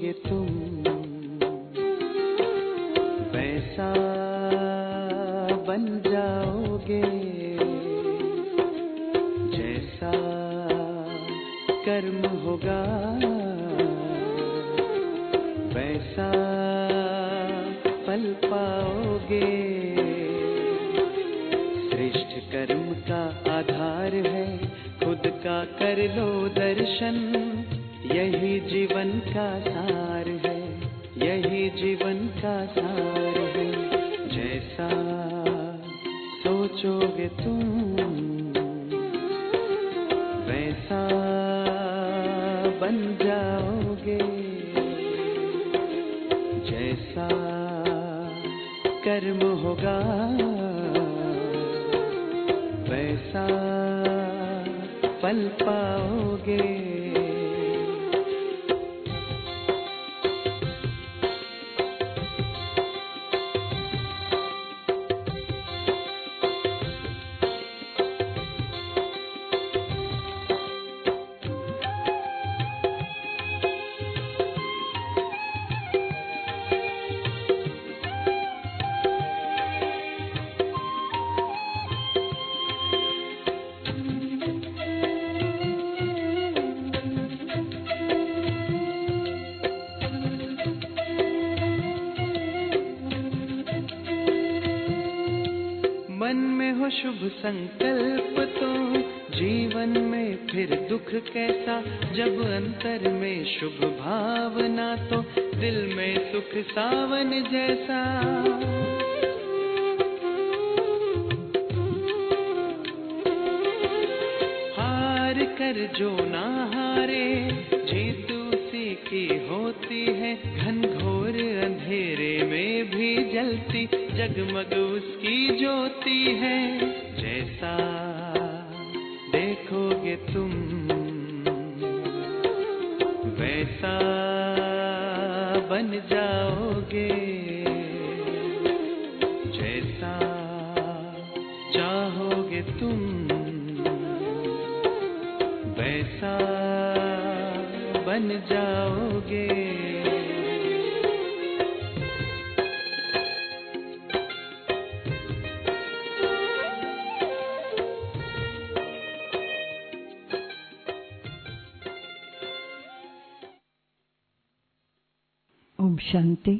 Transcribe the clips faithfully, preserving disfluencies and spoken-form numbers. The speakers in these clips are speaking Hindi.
सोचोगे तुम वैसा बन जाओगे जैसा कर्म होगा वैसा फल पाओगे। श्रेष्ठ कर्म का आधार है खुद का कर लो दर्शन, यही जीवन का सार है, यही जीवन का सार है। जैसा सोचोगे तुम वैसा बन जाओगे जैसा कर्म होगा वैसा फल पाओगे। शुभ संकल्प तो जीवन में फिर दुख कैसा, जब अंतर में शुभ भावना तो दिल में सुख सावन जैसा। हार कर जो ना हारे जीत उसी की होती है, घनघोर अंधेरे में भी जलती जगमग उसकी ज्योति है। जैसा देखोगे तुम वैसा बन जाओगे, जैसा चाहोगे तुम वैसा बन जाओगे। ओम शांति।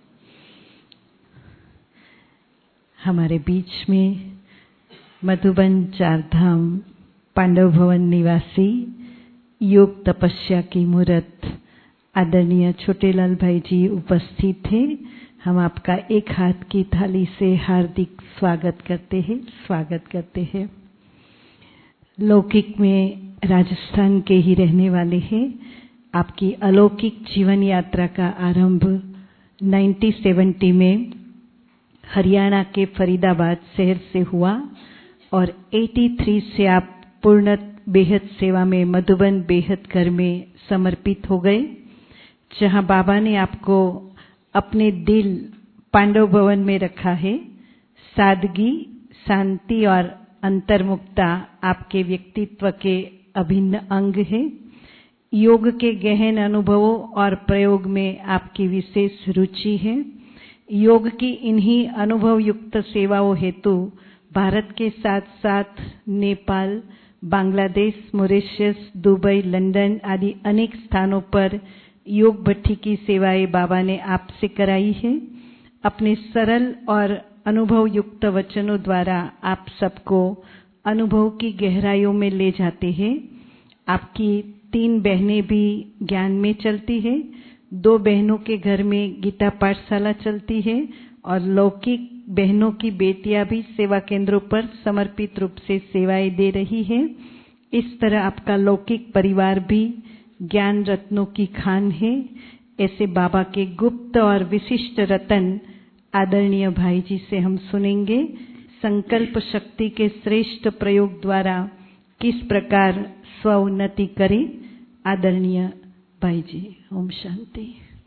हमारे बीच में मधुबन चारधाम पांडव भवन निवासी योग तपस्या की मूर्त आदरणीय छोटेलाल भाई जी उपस्थित थे। हम आपका एक हाथ की थाली से हार्दिक स्वागत करते हैं स्वागत करते हैं। लौकिक में राजस्थान के ही रहने वाले हैं। आपकी अलौकिक जीवन यात्रा का आरंभ उन्नीस सौ सत्तर में हरियाणा के फरीदाबाद शहर से हुआ और तिरासी से आप पूर्ण बेहद सेवा में मधुबन बेहद घर में समर्पित हो गए, जहां बाबा ने आपको अपने दिल पांडव भवन में रखा है। सादगी, शांति और अंतर्मुक्ता आपके व्यक्तित्व के अभिन्न अंग है। योग के गहन अनुभवों और प्रयोग में आपकी विशेष रुचि है। योग की इन्हीं अनुभव युक्त सेवाओं हेतु भारत के साथ साथ Nepal, Bangladesh, Mauritius, Dubai, London आदि अनेक स्थानों पर योग भट्ठी की सेवाएं बाबा ने आपसे कराई है। अपने सरल और अनुभव युक्त वचनों द्वारा आप सबको अनुभव की गहराइयों में ले जाते हैं। आपकी तीन बहनें भी ज्ञान में चलती है, दो बहनों के घर में गीता पाठशाला चलती है और लौकिक बहनों की बेटियां भी सेवा केंद्रों पर समर्पित रूप से सेवाएं दे रही है। इस तरह आपका लौकिक परिवार भी ज्ञान रत्नों की खान है। ऐसे बाबा के गुप्त और विशिष्ट रतन आदरणीय भाई जी से हम सुनेंगे। संकल्प शक्ति के श्रेष्ठ प्रयोग द्वारा किस प्रकार स्व उन्नति करें। आदरणीय भाई जी, ओम शांति।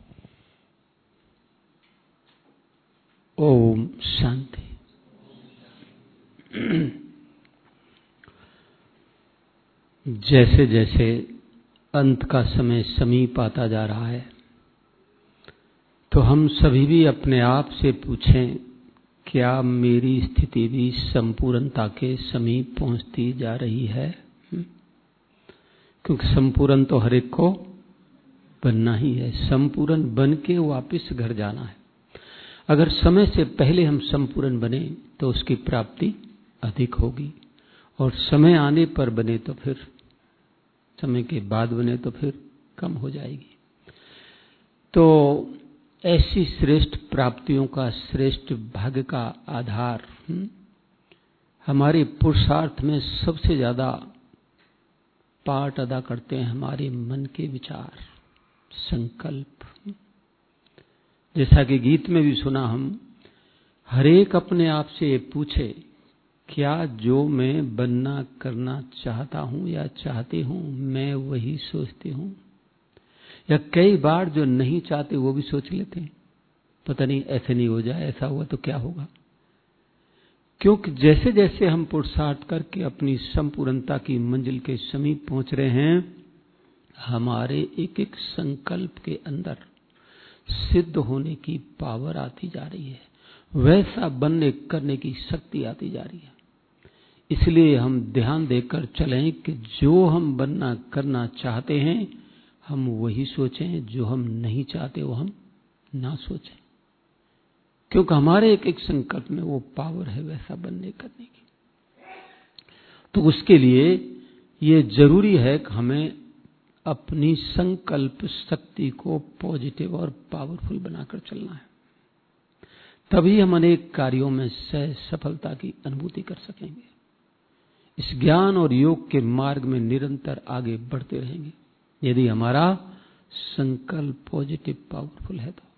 ओम शांति। जैसे जैसे अंत का समय समीप आता जा रहा है, तो हम सभी भी अपने आप से पूछें, क्या मेरी स्थिति भी संपूर्णता के समीप पहुंचती जा रही है? क्योंकि संपूर्ण तो हर एक को बनना ही है, संपूर्ण बन के वापिस घर जाना है। अगर समय से पहले हम संपूर्ण बने तो उसकी प्राप्ति अधिक होगी, और समय आने पर बने तो फिर, समय के बाद बने तो फिर कम हो जाएगी। तो ऐसी श्रेष्ठ प्राप्तियों का, श्रेष्ठ भाग्य का आधार हुँ? हमारे पुरुषार्थ में सबसे ज्यादा पार्ट अदा करते हैं हमारे मन के विचार, संकल्प। जैसा कि गीत में भी सुना हम, हरेक अपने आप से ये पूछे, क्या जो मैं बनना करना चाहता हूं या चाहती हूं मैं वही सोचती हूं? या कई बार जो नहीं चाहते वो भी सोच लेते हैं, पता नहीं ऐसे नहीं हो जाए, ऐसा हुआ तो क्या होगा। क्योंकि जैसे जैसे हम पुरुषार्थ करके अपनी संपूर्णता की मंजिल के समीप पहुंच रहे हैं, हमारे एक एक संकल्प के अंदर सिद्ध होने की पावर आती जा रही है, वैसा बनने करने की शक्ति आती जा रही है। इसलिए हम ध्यान देकर चलें कि जो हम बनना करना चाहते हैं हम वही सोचें, जो हम नहीं चाहते वो हम ना सोचें, क्योंकि हमारे एक एक संकल्प में वो पावर है वैसा बनने करने की। तो उसके लिए ये जरूरी है कि हमें अपनी संकल्प शक्ति को पॉजिटिव और पावरफुल बनाकर चलना है, तभी हम अनेक कार्यों में सहज सफलता की अनुभूति कर सकेंगे। इस ज्ञान और योग के मार्ग में निरंतर आगे बढ़ते रहेंगे यदि हमारा संकल्प पॉजिटिव पावरफुल है। तो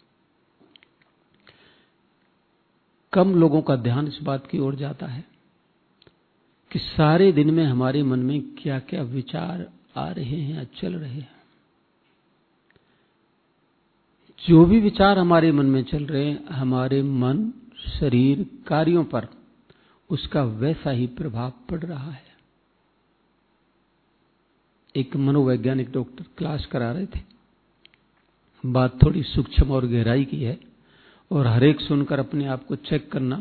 कम लोगों का ध्यान इस बात की ओर जाता है कि सारे दिन में हमारे मन में क्या क्या विचार आ रहे हैं या चल रहे हैं। जो भी विचार हमारे मन में चल रहे हैं, हमारे मन, शरीर, कार्यों पर उसका वैसा ही प्रभाव पड़ रहा है। एक मनोवैज्ञानिक डॉक्टर क्लास करा रहे थे, बात थोड़ी सूक्ष्म और गहराई की है, और हर एक सुनकर अपने आप को चेक करना।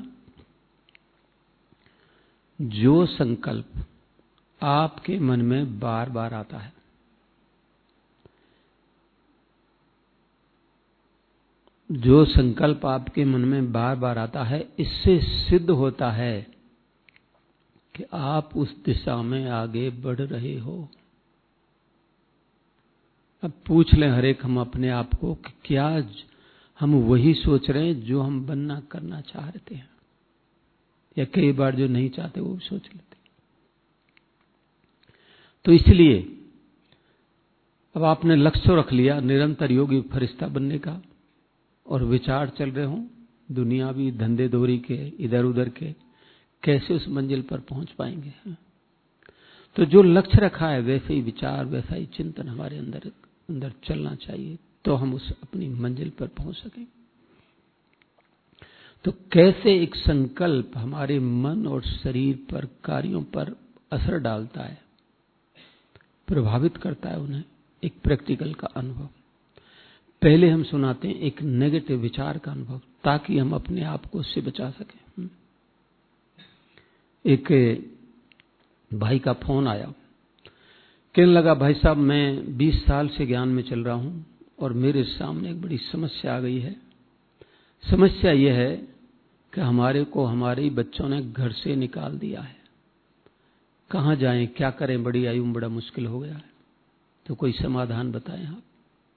जो संकल्प आपके मन में बार बार आता है, जो संकल्प आपके मन में बार बार आता है, इससे सिद्ध होता है कि आप उस दिशा में आगे बढ़ रहे हो। अब पूछ लें हर एक हम अपने आप को कि क्या हम वही सोच रहे हैं जो हम बनना करना चाहते हैं, या कई बार जो नहीं चाहते वो भी सोच लेते। तो इसलिए अब आपने लक्ष्य रख लिया निरंतर योगी फरिश्ता बनने का, और विचार चल रहे हों दुनियावी धंधे दोरी के, इधर उधर के, कैसे उस मंजिल पर पहुंच पाएंगे। तो जो लक्ष्य रखा है वैसे ही विचार, वैसा ही चिंतन हमारे अंदर अंदर चलना चाहिए, तो हम उस अपनी मंजिल पर पहुंच सकें। तो कैसे एक संकल्प हमारे मन और शरीर पर, कार्यों पर असर डालता है, प्रभावित करता है उन्हें, एक प्रैक्टिकल का अनुभव। पहले हम सुनाते हैं एक नेगेटिव विचार का अनुभव, ताकि हम अपने आप को उससे बचा सकें। एक भाई का फोन आया, कहने लगा, भाई साहब मैं बीस साल से ज्ञान में चल रहा हूं और मेरे सामने एक बड़ी समस्या आ गई है। समस्या यह है कि हमारे को हमारे बच्चों ने घर से निकाल दिया है, कहां जाएं, क्या करें, बड़ी आयु में बड़ा मुश्किल हो गया है, तो कोई समाधान बताएं आप।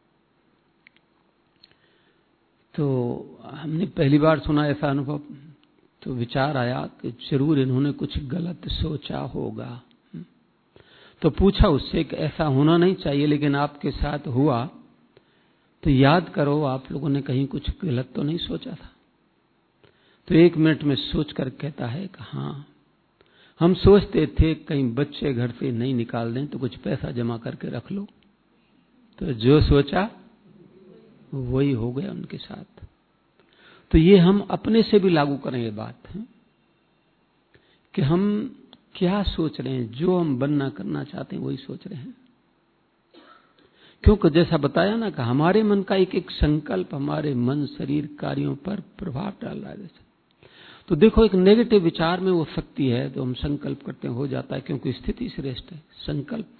तो हमने पहली बार सुना ऐसा अनुभव, तो विचार आया कि जरूर इन्होंने कुछ गलत सोचा होगा। तो पूछा उससे कि ऐसा होना नहीं चाहिए, लेकिन आपके साथ हुआ तो याद करो आप लोगों ने कहीं कुछ गलत तो नहीं सोचा था। तो एक मिनट में सोचकर कहता है कि हाँ, हम सोचते थे कहीं बच्चे घर से नहीं निकाल दें तो कुछ पैसा जमा करके रख लो। तो जो सोचा वही हो गया उनके साथ। तो ये हम अपने से भी लागू करें ये बात है कि हम क्या सोच रहे हैं, जो हम बनना करना चाहते हैं वही सोच रहे हैं। क्योंकि जैसा बताया ना कि हमारे मन का एक एक संकल्प हमारे मन शरीर कार्यों पर प्रभाव डाल रहा है। जैसे तो देखो, एक नेगेटिव विचार में वो शक्ति है, तो हम संकल्प करते हैं हो जाता है, क्योंकि स्थिति श्रेष्ठ है। संकल्प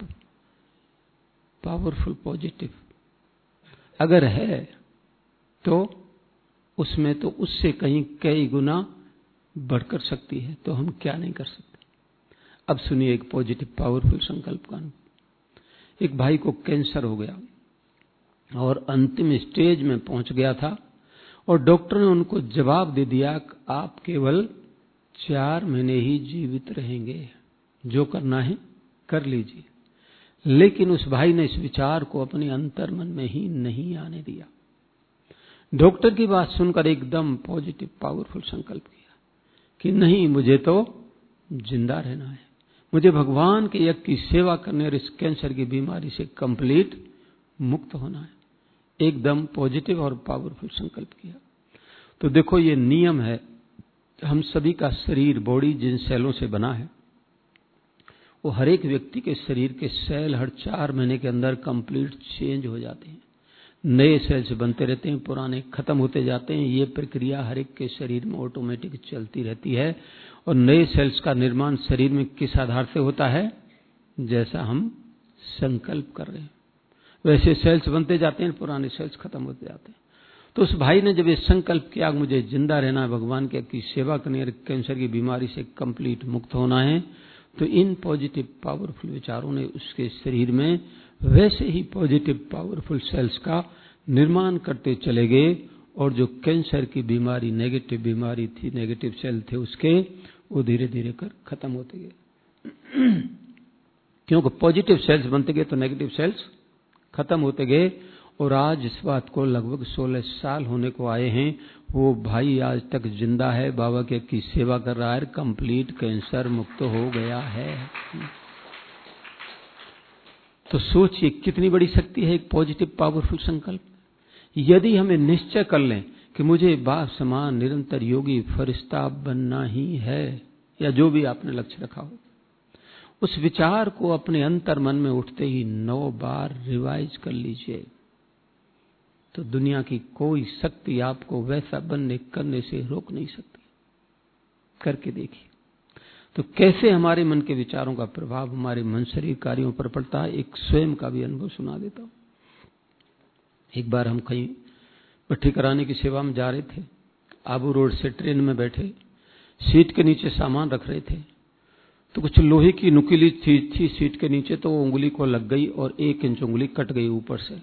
पावरफुल पॉजिटिव अगर है तो उसमें तो उससे कहीं कई गुना बढ़कर सकती है, तो हम क्या नहीं कर सकते। अब सुनिए एक पॉजिटिव पावरफुल संकल्प का। एक भाई को कैंसर हो गया और अंतिम स्टेज में पहुंच गया था, और डॉक्टर ने उनको जवाब दे दिया कि आप केवल चार महीने ही जीवित रहेंगे, जो करना है कर लीजिए। लेकिन उस भाई ने इस विचार को अपने अंतर्मन में ही नहीं आने दिया। डॉक्टर की बात सुनकर एकदम पॉजिटिव पावरफुल संकल्प किया कि नहीं, मुझे तो जिंदा रहना है, मुझे भगवान के यज्ञ की सेवा करने और इस कैंसर की बीमारी से कंप्लीट मुक्त होना है। एकदम पॉजिटिव और पावरफुल संकल्प किया। तो देखो, ये नियम है, हम सभी का शरीर बॉडी जिन सेलों से बना है, वो हर एक व्यक्ति के शरीर के सेल हर चार महीने के अंदर कंप्लीट चेंज हो जाते हैं। नए सेल्स बनते रहते हैं, पुराने खत्म होते जाते हैं। ये प्रक्रिया हर एक के शरीर में ऑटोमेटिक चलती रहती है। और नए सेल्स का निर्माण शरीर में किस आधार से होता है? जैसा हम संकल्प कर रहे हैं वैसे सेल्स बनते जाते हैं, पुराने सेल्स खत्म होते जाते हैं। तो उस भाई ने जब ये संकल्प किया मुझे जिंदा रहना है, भगवान के की सेवा करनी है, कैंसर की बीमारी से कंप्लीट मुक्त होना है, तो इन पॉजिटिव पावरफुल विचारों ने उसके शरीर में वैसे ही पॉजिटिव पावरफुल सेल्स का निर्माण करते चले गए, और जो कैंसर की बीमारी नेगेटिव बीमारी थी, नेगेटिव सेल थे उसके, वो धीरे धीरे कर खत्म होते गए। क्योंकि पॉजिटिव सेल्स बनते गए तो नेगेटिव सेल्स खत्म होते गए। और आज इस बात को लगभग सोलह साल होने को आए हैं, वो भाई आज तक जिंदा है, बाबा के की सेवा कर रहा है, कंप्लीट कैंसर मुक्त हो गया है। तो सोचिए कितनी बड़ी शक्ति है एक पॉजिटिव पावरफुल संकल्प। यदि हमें निश्चय कर लें कि मुझे बाप समान निरंतर योगी फरिश्ता बनना ही है, या जो भी आपने लक्ष्य रखा हो, उस विचार को अपने अंतर मन में उठते ही नौ बार रिवाइज कर लीजिए, तो दुनिया की कोई शक्ति आपको वैसा बनने करने से रोक नहीं सकती। करके देखिए तो कैसे हमारे मन के विचारों का प्रभाव हमारे मन शरीर कार्यों पर पड़ता है। एक स्वयं का भी अनुभव सुना देता हूं। एक बार हम कहीं भट्टी कराने की सेवा में जा रहे थे, आबू रोड से ट्रेन में बैठे, सीट के नीचे सामान रख रहे थे, तो कुछ लोहे की नुकीली थी, थी सीट के नीचे, तो वो उंगली को लग गई और एक इंच उंगली कट गई ऊपर से,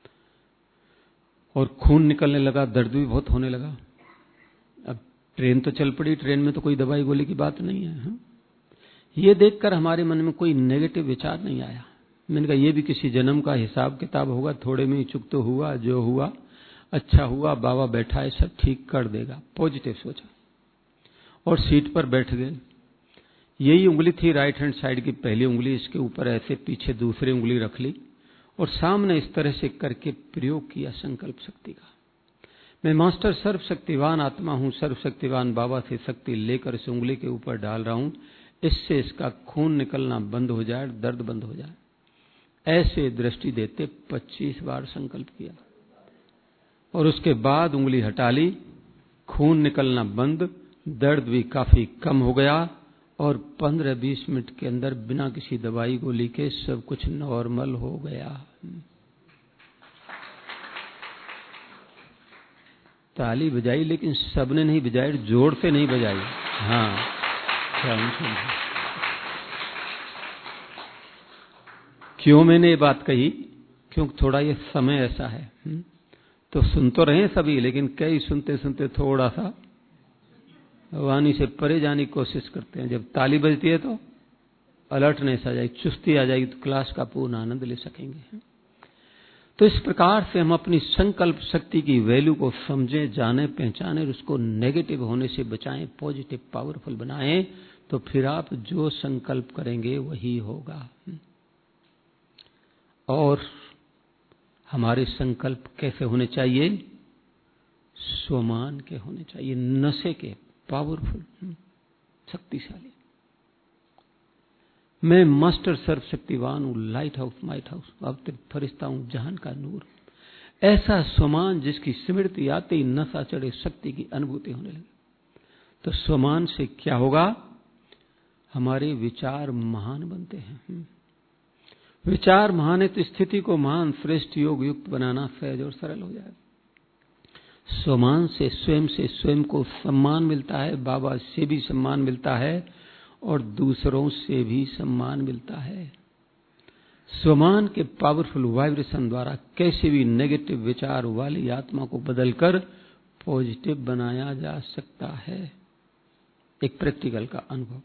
और खून निकलने लगा, दर्द भी बहुत होने लगा। अब ट्रेन तो चल पड़ी, ट्रेन में तो कोई दवाई गोली की बात नहीं है। हा? ये देखकर हमारे मन में कोई नेगेटिव विचार नहीं आया। मैंने कहा ये भी किसी जन्म का हिसाब किताब होगा, थोड़े में ही चुक तो हुआ, जो हुआ अच्छा हुआ, बाबा बैठा है सब ठीक कर देगा, पॉजिटिव सोचा और सीट पर बैठ गए। यही उंगली थी राइट हैंड साइड की पहली उंगली, इसके ऊपर ऐसे पीछे दूसरी उंगली रख ली और सामने इस तरह से करके प्रयोग किया संकल्प शक्ति का। मैं मास्टर सर्वशक्तिवान आत्मा हूं, सर्वशक्तिवान बाबा से शक्ति लेकर इस उंगली के ऊपर डाल रहा हूं, इससे इसका खून निकलना बंद हो जाए, दर्द बंद हो जाए। ऐसे दृष्टि देते पच्चीस बार संकल्प किया और उसके बाद उंगली हटा ली, खून निकलना बंद, दर्द भी काफी कम हो गया और पंद्रह बीस मिनट के अंदर बिना किसी दवाई गोली के सब कुछ नॉर्मल हो गया। ताली बजाई, लेकिन सबने नहीं बजाई, जोर से नहीं बजाई। हाँ, क्यों मैंने ये बात कही? क्योंकि थोड़ा ये समय ऐसा है, तो सुन तो रहे सभी, लेकिन कई सुनते सुनते थोड़ा सा वाणी से परे जाने की कोशिश करते हैं। जब ताली बजती है तो अलर्टनेस आ जाएगी, चुस्ती आ जाएगी, तो क्लास का पूर्ण आनंद ले सकेंगे। तो इस प्रकार से हम अपनी संकल्प शक्ति की वैल्यू को समझें, जाने, पहचानें और उसको नेगेटिव होने से बचाएं, पॉजिटिव पावरफुल बनाएं, तो फिर आप जो संकल्प करेंगे वही होगा। और हमारे संकल्प कैसे होने चाहिए? स्वमान के होने चाहिए, नशे के, पावरफुल, शक्तिशाली। मैं मास्टर सर्वशक्तिवान हूं, लाइट हाउस माइट हाउस, अवतरित फरिश्ता हूं, जहान का नूर। ऐसा स्वमान जिसकी स्मृति आते ही नशा चढ़े शक्ति की अनुभूति होने लगी। तो स्वमान से क्या होगा? हमारे विचार महान बनते हैं। विचार महान है तो स्थिति को महान श्रेष्ठ योग युक्त बनाना सहज और सरल हो जाएगा। स्वमान से स्वयं से स्वयं को सम्मान मिलता है, बाबा से भी सम्मान मिलता है और दूसरों से भी सम्मान मिलता है। स्वमान के पावरफुल वाइब्रेशन द्वारा कैसे भी नेगेटिव विचार वाली आत्मा को बदलकर पॉजिटिव बनाया जा सकता है। एक प्रैक्टिकल का अनुभव।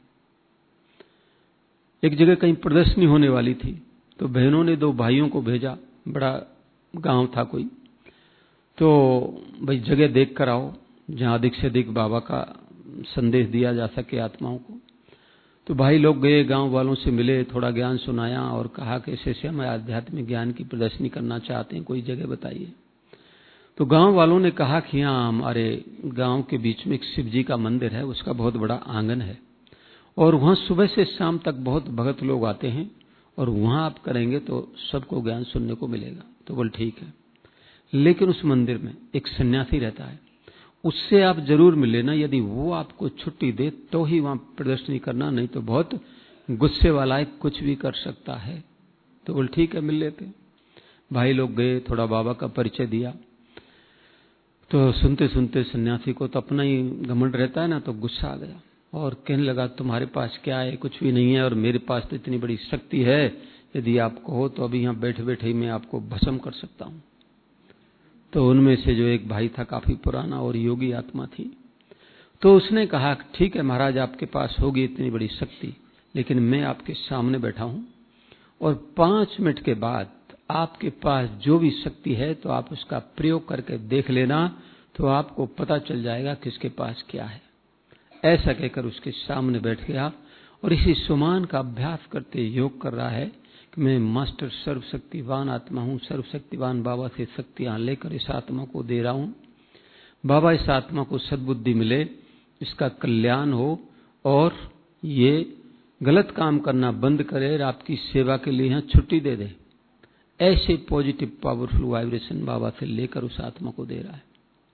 एक जगह कहीं प्रदर्शनी होने वाली थी, तो बहनों ने दो भाइयों को भेजा, बड़ा गांव था कोई, तो भाई जगह देख कर आओ जहां अधिक से अधिक बाबा का संदेश दिया जा सके आत्माओं को। तो भाई लोग गए, गांव वालों से मिले, थोड़ा ज्ञान सुनाया और कहा कि ऐसे ऐसे हम आध्यात्मिक ज्ञान की प्रदर्शनी करना चाहते हैं, कोई जगह बताइए। तो गांव वालों ने कहा कि यहाँ हमारे गांव के बीच में एक शिव जी का मंदिर है, उसका बहुत बड़ा आंगन है और वहां सुबह से शाम तक बहुत भगत लोग आते हैं और वहां आप करेंगे तो सबको ज्ञान सुनने को मिलेगा। तो बोल ठीक है, लेकिन उस मंदिर में एक सन्यासी रहता है, उससे आप जरूर मिल लेना, यदि वो आपको छुट्टी दे तो ही वहां प्रदर्शनी करना, नहीं तो बहुत गुस्से वाला है, कुछ भी कर सकता है। तो बोल ठीक है, मिल लेते। भाई लोग गए, थोड़ा बाबा का परिचय दिया। तो सुनते सुनते सन्यासी को तो अपना ही घमंड रहता है ना, तो गुस्सा आ गया और कहने लगा तुम्हारे पास क्या है? कुछ भी नहीं है, और मेरे पास तो इतनी बड़ी शक्ति है, यदि आप कहो तो अभी यहाँ बैठे बैठे ही मैं आपको भस्म कर सकता हूँ। तो उनमें से जो एक भाई था, काफी पुराना और योगी आत्मा थी, तो उसने कहा ठीक है महाराज, आपके पास होगी इतनी बड़ी शक्ति, लेकिन मैं आपके सामने बैठा हूं और पांच मिनट के बाद आपके पास जो भी शक्ति है तो आप उसका प्रयोग करके देख लेना, तो आपको पता चल जाएगा किसके पास क्या है। ऐसा कहकर उसके सामने बैठ गया और इसी सुमान का अभ्यास करते योग कर रहा है कि मैं मास्टर सर्वशक्तिवान आत्मा हूं, सर्वशक्तिवान बाबा से शक्तियां लेकर इस आत्मा को दे रहा हूं। बाबा इस आत्मा को सद्बुद्धि मिले, इसका कल्याण हो और ये गलत काम करना बंद करे और आपकी सेवा के लिए यहां छुट्टी दे दे। ऐसे पॉजिटिव पावरफुल वाइब्रेशन बाबा से लेकर उस आत्मा को दे रहा है।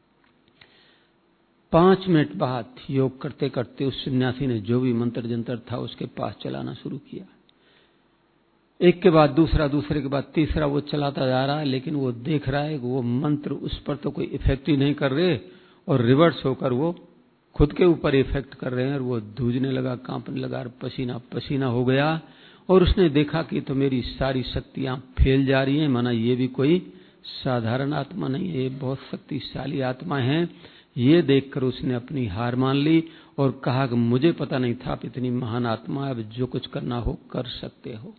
पांच मिनट बाद योग करते करते उस सन्यासी ने जो भी मंत्र जंत्र था उसके पास चलाना शुरू किया। एक के बाद दूसरा, दूसरे के बाद तीसरा वो चलाता जा रहा है, लेकिन वो देख रहा है कि वो मंत्र उस पर तो कोई इफेक्ट ही नहीं कर रहे और रिवर्स होकर वो खुद के ऊपर इफेक्ट कर रहे हैं और वो धूजने लगा, कांपने लगा, पसीना पसीना हो गया और उसने देखा कि तो मेरी सारी शक्तियां फैल जा रही हैं, माना ये भी कोई साधारण आत्मा नहीं है, ये बहुत शक्तिशाली आत्मा है। ये देखकर उसने अपनी हार मान ली और कहा कि मुझे पता नहीं था आप इतनी महान आत्मा, अब जो कुछ करना हो कर सकते हो।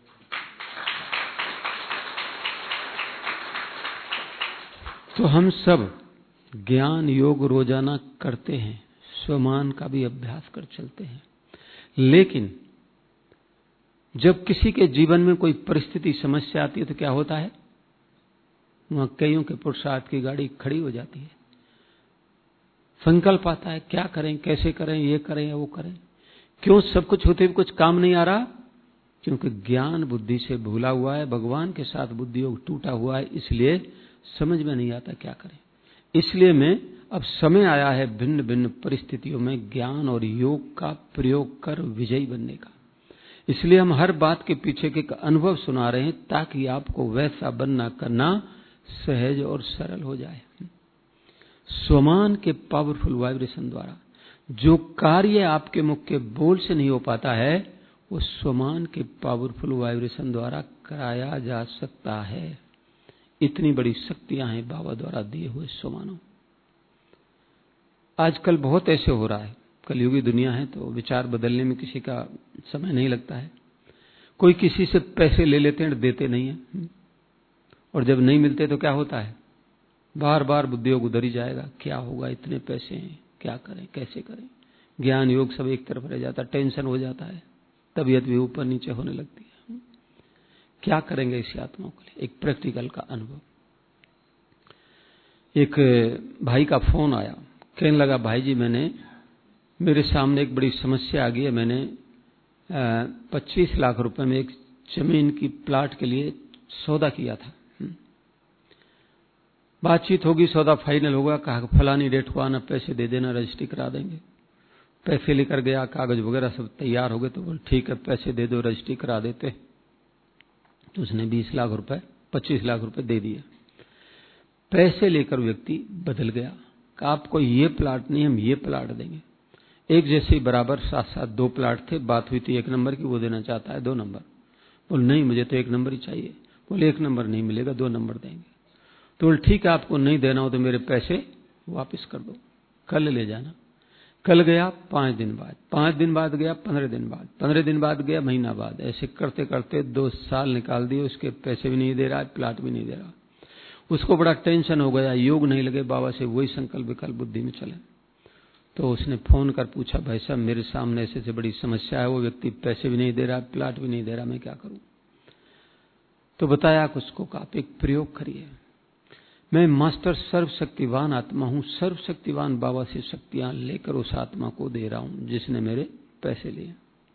तो हम सब ज्ञान योग रोजाना करते हैं, स्वमान का भी अभ्यास कर चलते हैं, लेकिन जब किसी के जीवन में कोई परिस्थिति समस्या आती है तो क्या होता है? वहां कईयों के पुरुषार्थ की गाड़ी खड़ी हो जाती है। संकल्प आता है क्या करें, कैसे करें, ये करें या वो करें। क्यों? सब कुछ होते हुए कुछ काम नहीं आ रहा, क्योंकि ज्ञान बुद्धि से भूला हुआ है, भगवान के साथ बुद्धि योग टूटा हुआ है, इसलिए समझ में नहीं आता क्या करें। इसलिए मैं अब समय आया है भिन्न भिन्न परिस्थितियों में ज्ञान और योग का प्रयोग कर विजयी बनने का। इसलिए हम हर बात के पीछे के अनुभव सुना रहे हैं ताकि आपको वैसा बनना करना सहज और सरल हो जाए। स्वमान के पावरफुल वाइब्रेशन द्वारा जो कार्य आपके मुख के बोल से नहीं हो पाता है, वो स्वमान के पावरफुल वाइब्रेशन द्वारा कराया जा सकता है। इतनी बड़ी शक्तियां हैं बाबा द्वारा दिए हुए स्वमानों। आजकल बहुत ऐसे हो रहा है, कलयुगी दुनिया है तो विचार बदलने में किसी का समय नहीं लगता है। कोई किसी से पैसे ले लेते हैं, देते नहीं है, और जब नहीं मिलते तो क्या होता है? बार बार बुद्धि योग उधर ही जाएगा, क्या होगा, इतने पैसे हैं, क्या करें, कैसे करें। ज्ञान योग सब एक तरफ रह जाता, टेंशन हो जाता है, तबीयत भी ऊपर नीचे होने लगती है। क्या करेंगे इसी आत्मा के लिए? एक प्रैक्टिकल का अनुभव। एक भाई का फोन आया, कहने लगा भाई जी मैंने मेरे सामने एक बड़ी समस्या आ गई है, मैंने पच्चीस लाख रुपए में एक जमीन की प्लाट के लिए सौदा किया था। बातचीत होगी, सौदा फाइनल होगा, कहा फलानी डेट को आना, पैसे दे देना, रजिस्ट्री करा देंगे। पैसे लेकर गया, कागज वगैरह सब तैयार हो गए, तो बोल ठीक है पैसे दे दो, रजिस्ट्री करा देते। तो उसने बीस लाख रुपए पच्चीस लाख रुपए दे दिए। पैसे लेकर व्यक्ति बदल गया, कहा आपको ये प्लाट नहीं, हम ये प्लाट देंगे। एक जैसे बराबर साथ साथ दो प्लाट थे, बात हुई थी एक नंबर की, वो देना चाहता है दो नंबर। बोल नहीं मुझे तो एक नंबर ही चाहिए। बोले एक नंबर नहीं मिलेगा, दो नंबर देंगे। तो बोल ठीक है आपको नहीं देना हो तो मेरे पैसे वापस कर दो, कल ले जाना। कल गया, पांच दिन बाद, पांच दिन बाद गया, पंद्रह दिन बाद, पंद्रह दिन बाद गया, महीना बाद, ऐसे करते करते दो साल निकाल दिए। उसके पैसे भी नहीं दे रहा, प्लाट भी नहीं दे रहा। उसको बड़ा टेंशन हो गया, योग नहीं लगे बाबा से, वही संकल्प विकल्प बुद्धि में चले। तो उसने फोन कर पूछा, भाई साहब मेरे सामने ऐसे से बड़ी समस्या है, वो व्यक्ति पैसे भी नहीं दे रहा, प्लाट भी नहीं दे रहा, मैं क्या करूं? तो बताया उसको, आप एक प्रयोग करिए। मैं मास्टर सर्वशक्तिवान आत्मा हूं, सर्वशक्तिवान बाबा से शक्तियां लेकर उस आत्मा को दे रहा हूं जिसने मेरे पैसे लिए।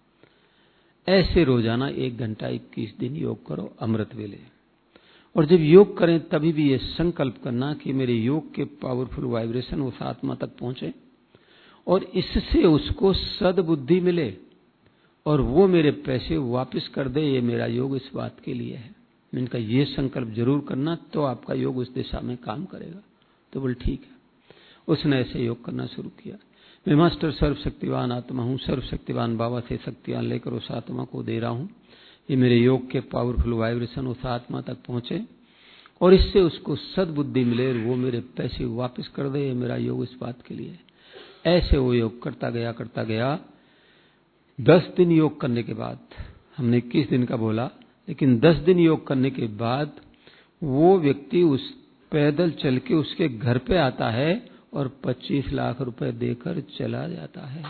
ऐसे रोजाना एक घंटा इक्कीस दिन योग करो, अमृत वेले। और जब योग करें तभी भी ये संकल्प करना कि मेरे योग के पावरफुल वाइब्रेशन उस आत्मा तक पहुंचे और इससे उसको सद्बुद्धि मिले और वो मेरे पैसे वापस कर दे। ये मेरा योग इस बात के लिए है। इनका ये संकल्प जरूर करना, तो आपका योग उस दिशा में काम करेगा। तो बोल ठीक है। उसने ऐसे योग करना शुरू किया। मैं मास्टर सर्वशक्तिवान आत्मा हूं, सर्वशक्तिवान बाबा से शक्तियां लेकर उस आत्मा को दे रहा हूं। ये मेरे योग के पावरफुल वाइब्रेशन उस आत्मा तक पहुंचे और इससे उसको सद्बुद्धि मिले, वो मेरे पैसे वापस कर दे। ये मेरा योग इस बात के लिए है। ऐसे वो योग करता गया करता गया। दस दिन योग करने के बाद, हमने इक्कीस दिन का बोला, लेकिन दस दिन योग करने के बाद वो व्यक्ति उस पैदल चल के उसके घर पे आता है और पच्चीस लाख रुपए देकर चला जाता है।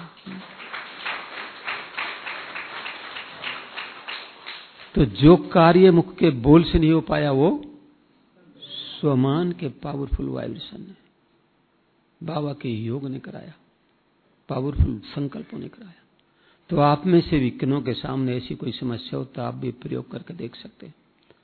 तो जो कार्य मुख के बोल से नहीं हो पाया, वो स्वमान के पावरफुल वाइब्रेशन ने, बाबा के योग ने कराया, पावरफुल संकल्पों ने कराया। तो आप में से भी किन्हों के सामने ऐसी कोई समस्या हो तो आप भी प्रयोग करके देख सकते हैं।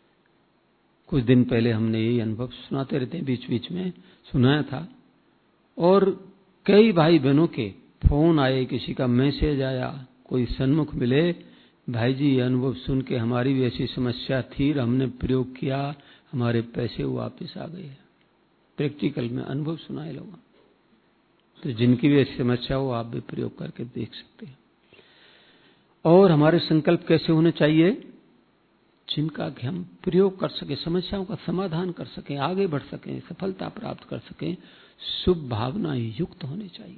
कुछ दिन पहले हमने यही अनुभव सुनाते रहते हैं, बीच बीच में सुनाया था। और कई भाई बहनों के फोन आए, किसी का मैसेज आया, कोई सन्मुख मिले, भाई जी ये अनुभव सुन के हमारी भी ऐसी समस्या थी, हमने प्रयोग किया, हमारे पैसे वापस आ गए। प्रैक्टिकल में अनुभव सुनाए लोगों। तो जिनकी भी ऐसी समस्या हो आप भी प्रयोग करके देख सकते हैं। और हमारे संकल्प कैसे होने चाहिए? जिनका कि हम प्रयोग कर सके, समस्याओं का समाधान कर सकें, आगे बढ़ सकें, सफलता प्राप्त कर सकें, शुभ भावना युक्त होने चाहिए।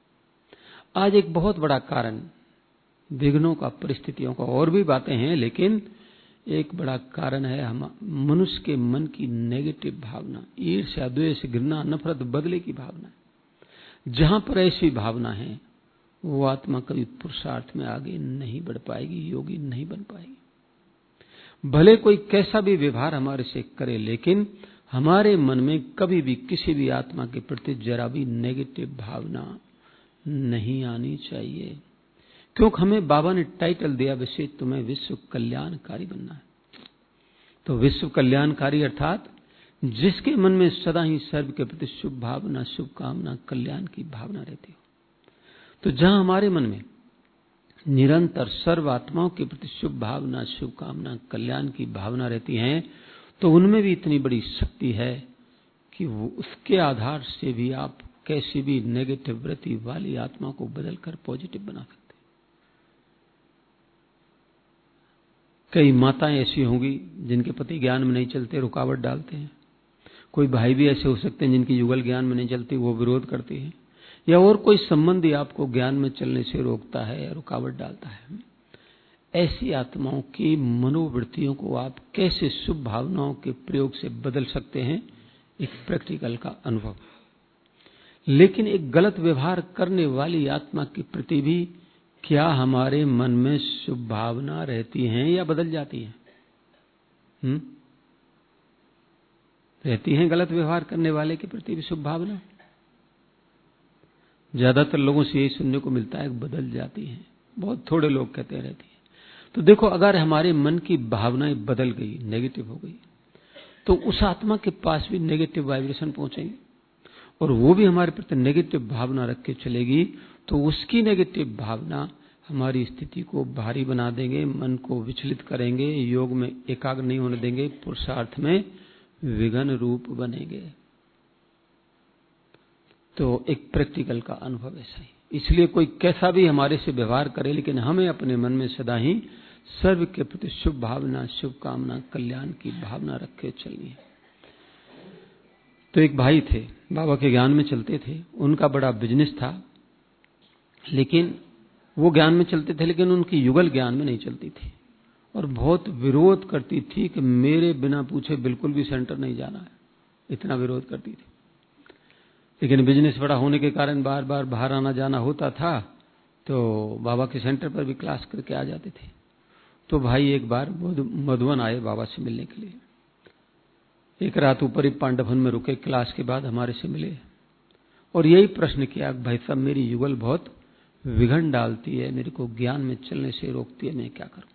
आज एक बहुत बड़ा कारण विघ्नों का, परिस्थितियों का, और भी बातें हैं, लेकिन एक बड़ा कारण है हम मनुष्य के मन की नेगेटिव भावना, ईर्ष्या, द्वेष, घृणा, नफरत, बदले की भावना। जहां पर ऐसी भावना है वो आत्मा कभी पुरुषार्थ में आगे नहीं बढ़ पाएगी, योगी नहीं बन पाएगी। भले कोई कैसा भी व्यवहार हमारे से करे, लेकिन हमारे मन में कभी भी किसी भी आत्मा के प्रति जरा भी नेगेटिव भावना नहीं आनी चाहिए। क्योंकि हमें बाबा ने टाइटल दिया, वैसे तुम्हें विश्व कल्याणकारी बनना है। तो विश्व कल्याणकारी अर्थात जिसके मन में सदा ही सर्व के प्रति शुभ भावना, शुभकामना, कल्याण की भावना रहती हो। तो जहां हमारे मन में निरंतर सर्व आत्माओं के प्रति शुभ भावना, शुभकामना, कल्याण की भावना रहती है, तो उनमें भी इतनी बड़ी शक्ति है कि वो उसके आधार से भी आप कैसी भी नेगेटिव वृत्ति वाली आत्मा को बदलकर पॉजिटिव बना सकते हैं। कई माताएं ऐसी होंगी जिनके पति ज्ञान में नहीं चलते, रुकावट डालते हैं। कोई भाई भी ऐसे हो सकते हैं जिनकी युगल ज्ञान में नहीं चलती, वो विरोध करती है। या और कोई संबंधी आपको ज्ञान में चलने से रोकता है या रुकावट डालता है। ऐसी आत्माओं की मनोवृत्तियों को आप कैसे शुभ भावनाओं के प्रयोग से बदल सकते हैं, एक प्रैक्टिकल का अनुभव। लेकिन एक गलत व्यवहार करने वाली आत्मा के प्रति भी क्या हमारे मन में शुभ भावना रहती हैं या बदल जाती हैं? हम्म रहती हैं। गलत व्यवहार करने वाले के प्रति भी शुभ भावना ज्यादातर लोगों से यही सुनने को मिलता है, बदल जाती हैं। बहुत थोड़े लोग कहते रहती है। तो देखो, अगर हमारे मन की भावनाएं बदल गई, नेगेटिव हो गई, तो उस आत्मा के पास भी नेगेटिव वाइब्रेशन पहुंचेंगे और वो भी हमारे प्रति नेगेटिव भावना रख के चलेगी, तो उसकी नेगेटिव भावना हमारी स्थिति को भारी बना देंगे, मन को विचलित करेंगे, योग में एकाग्र नहीं होने देंगे, पुरुषार्थ में विघ्न रूप बनेंगे। तो एक प्रैक्टिकल का अनुभव ऐसा ही। इसलिए कोई कैसा भी हमारे से व्यवहार करे, लेकिन हमें अपने मन में सदा ही सर्व के प्रति शुभ भावना, शुभ कामना, कल्याण की भावना रख के चलनी है। तो एक भाई थे, बाबा के ज्ञान में चलते थे, उनका बड़ा बिजनेस था, लेकिन वो ज्ञान में चलते थे, लेकिन उनकी युगल ज्ञान में नहीं चलती थी और बहुत विरोध करती थी कि मेरे बिना पूछे बिल्कुल भी सेंटर नहीं जाना है, इतना विरोध करती थी। लेकिन बिजनेस बड़ा होने के कारण बार बार बाहर आना जाना होता था, तो बाबा के सेंटर पर भी क्लास करके आ जाते थे। तो भाई एक बार मधुबन आए बाबा से मिलने के लिए। एक रात ऊपर ही पांडवन में रुके, क्लास के बाद हमारे से मिले और यही प्रश्न किया, भाई साहब मेरी युगल बहुत विघन डालती है, मेरे को ज्ञान में चलने से रोकती है, मैं क्या करूं?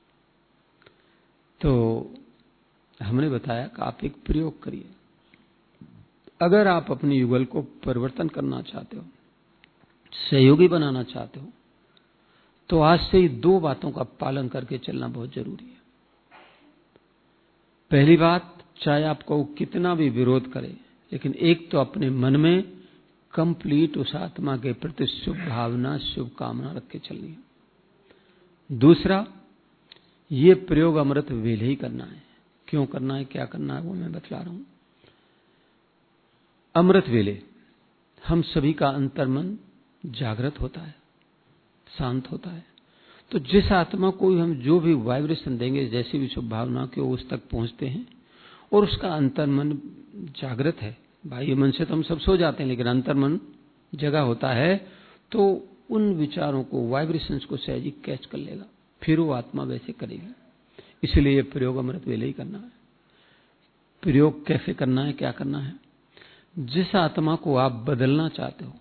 तो हमने बताया कि आप एक प्रयोग करिए। अगर आप अपनी युगल को परिवर्तन करना चाहते हो, सहयोगी बनाना चाहते हो, तो आज से ही दो बातों का पालन करके चलना बहुत जरूरी है। पहली बात, चाहे आपको कितना भी विरोध करे, लेकिन एक तो अपने मन में कंप्लीट उस आत्मा के प्रति शुभ भावना, शुभ कामना रख के चलनी है। दूसरा, ये प्रयोग अमृत वेले ही करना है। क्यों करना है, क्या करना है, वो मैं बतला रहा हूं। अमृत वेले हम सभी का अंतर्मन जागृत होता है, शांत होता है। तो जिस आत्मा को हम जो भी वाइब्रेशन देंगे, जैसी भी शुभ भावना के, उस तक पहुंचते हैं और उसका अंतर्मन जागृत है। बाह्य मन से तो हम सब सो जाते हैं, लेकिन अंतर्मन जगा होता है, तो उन विचारों को, वाइब्रेशंस को सहज कैच कर लेगा, फिर वो आत्मा वैसे करेगी। इसलिए प्रयोग अमृत वेले ही करना है। प्रयोग कैसे करना है, क्या करना है? जिस आत्मा को आप बदलना चाहते हो,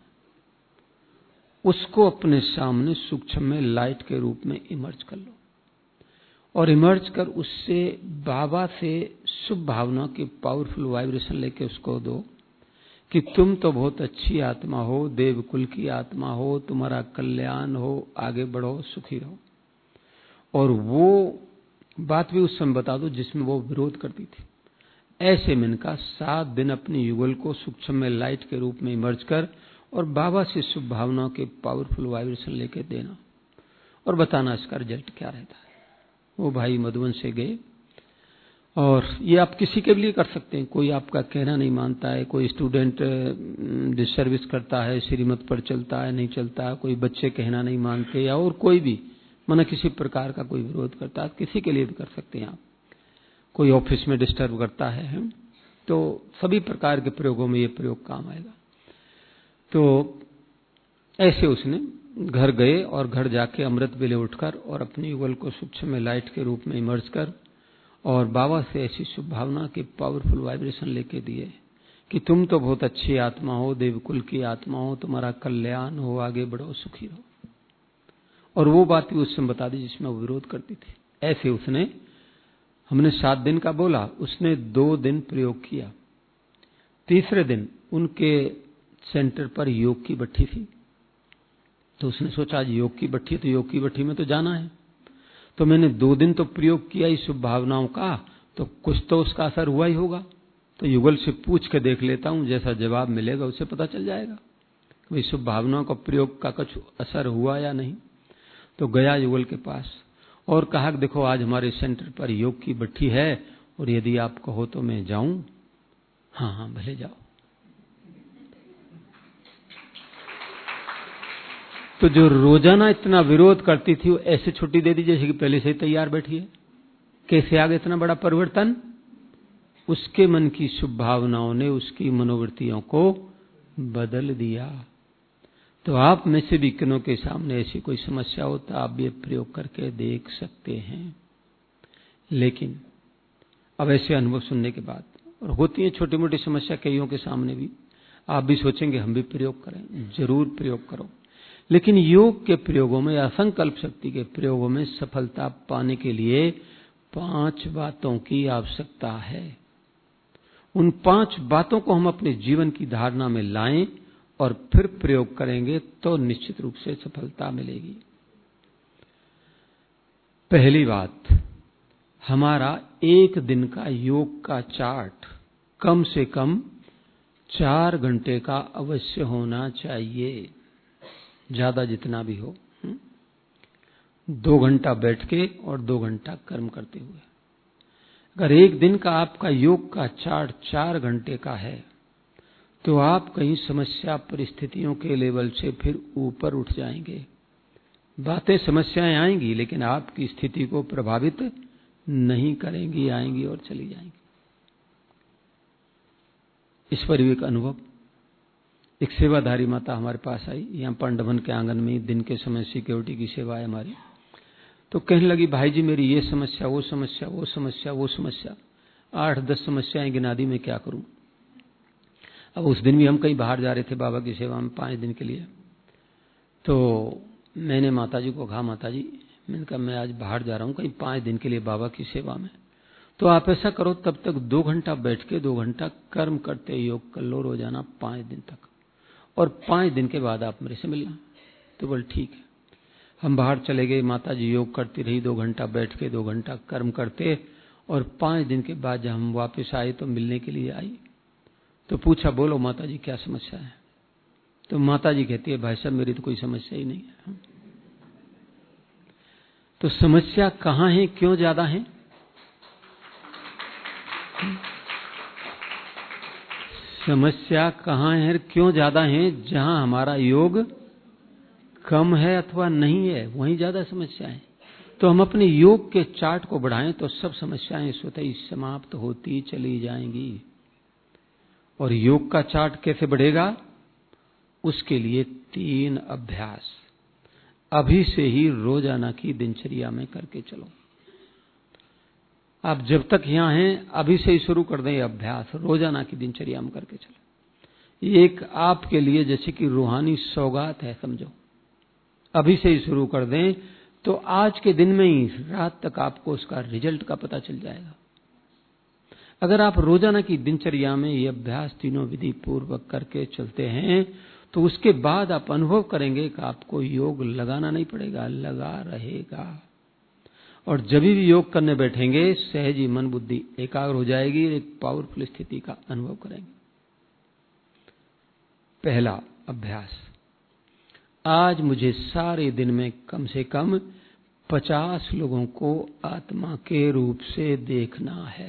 उसको अपने सामने सूक्ष्म में लाइट के रूप में इमर्ज कर लो और इमर्ज कर उससे, बाबा से शुभ भावना की पावरफुल वाइब्रेशन लेके उसको दो कि तुम तो बहुत अच्छी आत्मा हो, देवकुल की आत्मा हो, तुम्हारा कल्याण हो, आगे बढ़ो, सुखी रहो। और वो बात भी उस समय बता दो जिसमें वो विरोध करती थी। ऐसे मन का सात दिन अपनी युगल को सूक्ष्म में लाइट के रूप में इमर्ज कर और बाबा से शुभ भावनाओं के पावरफुल वाइब्रेशन लेके देना और बताना इसका रिजल्ट क्या रहता है। वो भाई मधुबन से गए और ये आप किसी के लिए कर सकते हैं। कोई आपका कहना नहीं मानता है, कोई स्टूडेंट डिसर्विस करता है, श्रीमत पर चलता है, नहीं चलता है, कोई बच्चे कहना नहीं मानते, या और कोई भी माना किसी प्रकार का कोई विरोध करता है, किसी के लिए भी कर सकते हैं आप। कोई ऑफिस में डिस्टर्ब करता है, तो सभी प्रकार के प्रयोगों में ये प्रयोग काम आएगा। तो ऐसे उसने घर गए और घर जाके अमृत वेले उठकर और अपनी युगल को सूक्ष्म में लाइट के रूप में इमर्ज कर और बाबा से ऐसी शुभ भावना के पावरफुल वाइब्रेशन लेके दिए कि तुम तो बहुत अच्छी आत्मा हो, देवकुल की आत्मा हो, तुम्हारा कल्याण हो, आगे बढ़ो, सुखी रहो। और वो बात भी उस समय बता दी जिसमें वो विरोध करती थी। ऐसे उसने, हमने सात दिन का बोला, उसने दो दिन प्रयोग किया। तीसरे दिन उनके सेंटर पर योग की भट्ठी थी, तो उसने सोचा आज योग की भट्ठी, तो योग की भट्ठी में तो जाना है। तो मैंने दो दिन तो प्रयोग किया इस शुभ भावनाओं का, तो कुछ तो उसका असर हुआ ही होगा। तो युगल से पूछ के देख लेता हूं, जैसा जवाब मिलेगा उससे पता चल जाएगा कि शुभ भावनाओं का प्रयोग का कुछ असर हुआ या नहीं। तो गया युगल के पास और कहा कि देखो आज हमारे सेंटर पर योग की भट्ठी है और यदि आप कहो तो मैं जाऊं। हाँ हाँ भले जाओ। तो जो रोजाना इतना विरोध करती थी, वो ऐसे छुट्टी दे दी जैसे कि पहले से ही तैयार बैठी है। कैसे आ गया इतना बड़ा परिवर्तन? उसके मन की शुभ भावनाओं ने उसकी मनोवृत्तियों को बदल दिया। तो आप में से भी किन्हों के सामने ऐसी कोई समस्या हो तो आप ये प्रयोग करके देख सकते हैं। लेकिन अब ऐसे अनुभव सुनने के बाद, और होती है छोटी मोटी समस्या कईयों के सामने भी, आप भी सोचेंगे हम भी प्रयोग करें। जरूर प्रयोग करो, लेकिन योग के प्रयोगों में या संकल्प शक्ति के प्रयोगों में सफलता पाने के लिए पांच बातों की आवश्यकता है। उन पांच बातों को हम अपने जीवन की धारणा में लाएं और फिर प्रयोग करेंगे तो निश्चित रूप से सफलता मिलेगी। पहली बात, हमारा एक दिन का योग का चार्ट कम से कम चार घंटे का अवश्य होना चाहिए, ज्यादा जितना भी हो। दो घंटा बैठ के और दो घंटा कर्म करते हुए। अगर एक दिन का आपका योग का चार्ट चार घंटे का है तो आप कहीं समस्या परिस्थितियों के लेवल से फिर ऊपर उठ जाएंगे। बातें समस्याएं आएंगी लेकिन आपकी स्थिति को प्रभावित नहीं करेंगी, आएंगी और चली जाएंगी। इस पर भी एक अनुभव, एक सेवाधारी माता हमारे पास आई, यहाँ पांडवन के आंगन में दिन के समय सिक्योरिटी की सेवा है हमारी। तो कहने लगी, भाई जी मेरी ये समस्या, वो समस्या, वो समस्या, वो समस्या, आठ दस समस्याएं गिना दी, मैं क्या करूं। अब उस दिन भी हम कहीं बाहर जा रहे थे बाबा की सेवा में पांच दिन के लिए। तो मैंने माताजी को कहा, माताजी मैंने कहा मैं आज बाहर जा रहा हूं कहीं पांच दिन के लिए बाबा की सेवा में, तो आप ऐसा करो तब तक दो घंटा बैठ के दो घंटा कर्म करते योग कर लो रोजाना पांच दिन तक, और पांच दिन के बाद आप मेरे से मिलना। तो बोल ठीक है। हम बाहर चले गए, माताजी योग करती रही, दो घंटा बैठ के दो घंटा कर्म करते, और पांच दिन के बाद जब हम वापस आए तो मिलने के लिए आई। तो पूछा, बोलो माताजी क्या समस्या है। तो माताजी कहती है, भाई साहब मेरी तो कोई समस्या ही नहीं है। तो समस्या कहां है, क्यों ज्यादा है? समस्या कहां है, क्यों ज्यादा है? जहां हमारा योग कम है अथवा नहीं है वहीं ज्यादा समस्या है। तो हम अपने योग के चार्ट को बढ़ाएं तो सब समस्याएं स्वतः ही समाप्त होती चली जाएंगी। और योग का चार्ट कैसे बढ़ेगा? उसके लिए तीन अभ्यास अभी से ही रोजाना की दिनचर्या में करके चलो। आप जब तक यहां हैं अभी से ही शुरू कर दें अभ्यास, रोजाना की दिनचर्या में करके चलो। ये एक आपके लिए जैसे कि रूहानी सौगात है, समझो। अभी से ही शुरू कर दें तो आज के दिन में ही रात तक आपको उसका रिजल्ट का पता चल जाएगा। अगर आप रोजाना की दिनचर्या में ये अभ्यास तीनों विधि पूर्वक करके चलते हैं तो उसके बाद आप अनुभव करेंगे कि आपको योग लगाना नहीं पड़ेगा, लगा रहेगा। और जब भी योग करने बैठेंगे सहज ही मन बुद्धि एकाग्र हो जाएगी, एक पावरफुल स्थिति का अनुभव करेंगे। पहला अभ्यास, आज मुझे सारे दिन में कम से कम पचास लोगों को आत्मा के रूप से देखना है।